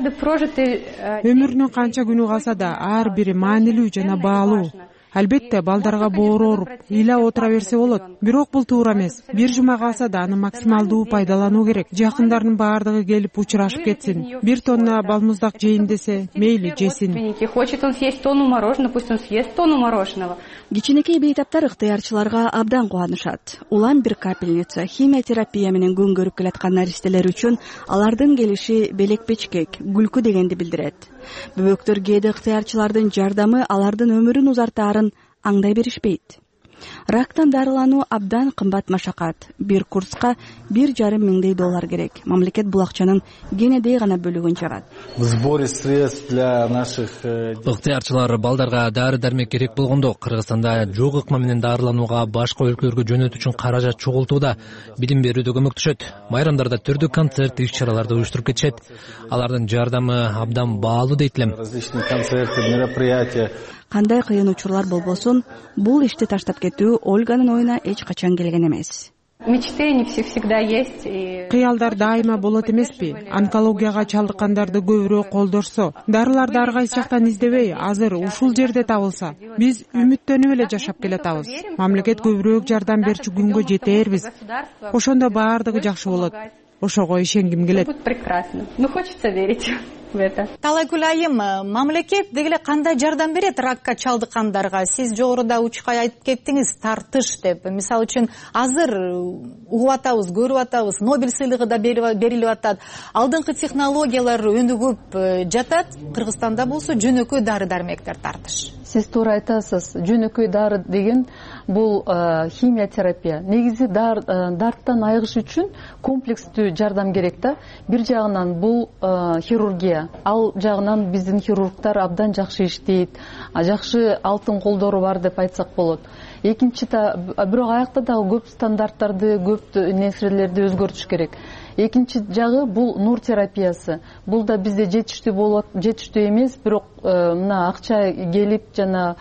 Өмүрүнүн канча күнү калса да ар бири маанилүү жана баалуу. Албетте балдарга боору ооруп, ыйлап отура берсе болот. Бирок бул туура эмес. Бир жума калса да аны максималдуу пайдалануу керек. Жакындардын баардыгы келип учурашып кетсин. Бир тонна балмуздак жейин десе, мейли жесин. Хочет он съесть тонну мороженого, пусть он съест тонну мороженого. Кичинекей бейтаптар ыктыярчыларга абдан кубанышат. Улам бир капельница химия терапия менен күн көрүп келаткан наристелер үчүн алардын келиши белек-печкек, күлкү дегенди билдирет. Бөбөктөр кээде ыктыярчылардын жардамы алардын өмүрүн узартаарын аңдай беришпейт. Рактан дарылануу абдан кымбат машакат. Бир курска бир жарым миңдей доллар керек. Мамлекет бул акчанын кенедей гана бөлүгүн жагат. В сборе средств для наших ыктыярчылар балдарга дары-дармек керек болгондо Кыргызстанда жок ыкма менен дарыланууга башка өлкөлөргө жөнөтүү үчүн каражат чогултууда, билим берүүдө көмөктөшөт. Майрамдарда түрдүү концерт, иш-чараларды уюштуруп кетишет. Алардын жардамы абдан баалуу дейт элем. Различные концерты, мероприятия. Кандай кыйын учурлар болбосун, бул ишти таштап кетүү Ольганын оюна эч качан келген эмес. Мечты не всегда есть. Кыялдар дайыма болот эмеспи? Онкологияга чалдыккандарды көбүрөөк колдошсо, дарыларды ар кайсы жактан издебей, азыр ушул жерде табылса, биз үмүттөнүп эле жашап келатабыз. Мамлекет көбүрөөк жардам берчү күнгө жетербиз. Ошондо баардыгы жакшы болот. Ошого ишенгим келет. Прекрасно. Ну хочется верить. Талайгүл айым, мамлекет дегеле кандай жардам берет ракка чалдыккандарга? Сиз жогоруда учкай айтып кеттиңиз, тартыш деп. Мисалы үчүн азыр угуп атабыз, көрүп атабыз, Нобель сыйлыгы да берилип атат. Алдыңкы технологиялар өнүгүп жатат. Кыргызстанда болсо жөнөкөй дары-дармектер тартыш. Сиз туура айтасыз. Жөнөкөй дары деген бул химия терапия. Негизи дарттан айыгыш үчүн комплекстүү жардам керек да. Бир жагынан бул хирургия. Ал жагынан биздин хирургтар абдан жакшы иштейт. Жакшы алтын колдору бар деп айтсак болот. Экинчи бирок аякта дагы көп стандарттарды, көп нерселерди өзгөртүш керек. Экинчи жагы бул нур терапиясы. Бул да бизде жетиштүү болот, жетиштүү эмес, бирок мына акча келип жана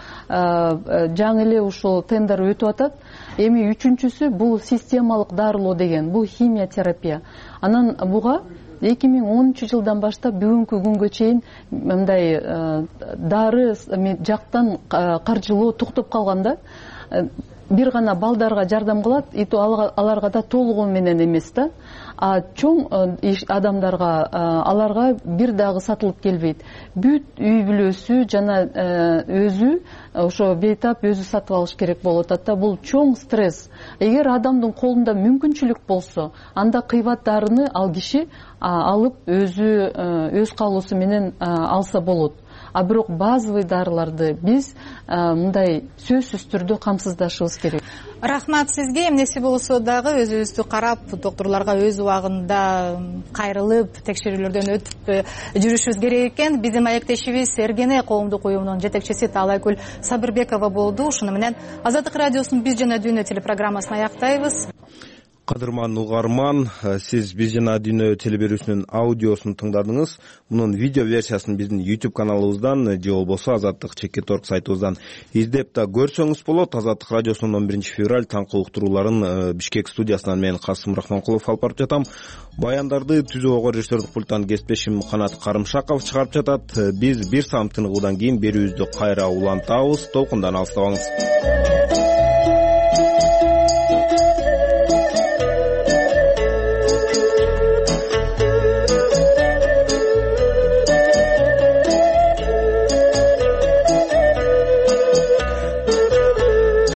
жаңы эле ушул тендер өтүп атат. Эми үчүнчүсү бул системалык дарылоо деген, бул химия терапия. Анан буга эки миң онунчу жылдан баштап бүгүнкү күнгө чейин мындай дары жактан каржылоо токтоп калганда, бир гана балдарга жардам кылат, аларга да толугу менен эмес да. А чоң адамдарга аларга бир дагы сатылып келбейт. Бүт үй бүлөсү жана өзү ошо бейтап өзү сатып алыш керек болот атта. Бул чоң стресс. Эгер адамдын колунда мүмкүнчүлүк болсо, анда кыйбат дарыны ал киши алып өзү өз каалоосу менен алса болот. а бирок базовый дарыларды биз мындай сөзсүз түрдө камсыздашыбыз керек. Рахмат сизге. Эмнеси болсо дагы өзүбүздү карап, доктурларга өз убагында кайрылып, текшерүүлөрдөн өтүп жүрүшүбүз керек экен. Биздин маектешибиз Эргене коомдук уюмунун жетекчиси Таалайкүл Сабырбекова болду. Ушуну менен Азаттык радиосунун Биз жана дүйнө телепрограммасын аяктайбыз. Кадырман угарман, сиз Биз жана дүйнө телеберүүсүнүн аудиосун тыңдадыңыз. Мунун видео версиясын биздин YouTube каналыбыздан же болбосо Азаттык чекит точка орг сайтыбыздан издеп да көрсөңүз болот. Азаттык радиосунун он биринчи февраль таңкы уктурууларын Бишкек студиясынан мен Касым Рахманкулов алып барып жатам. Баяндарды түзүүгө режиссердик пульттан кесиптешим Канат Карымшаков чыгарып жатат. Биз бир саам тыныгуудан кийин берүүбүздү кайра улантабыз. Толкундан алыстабаңыз.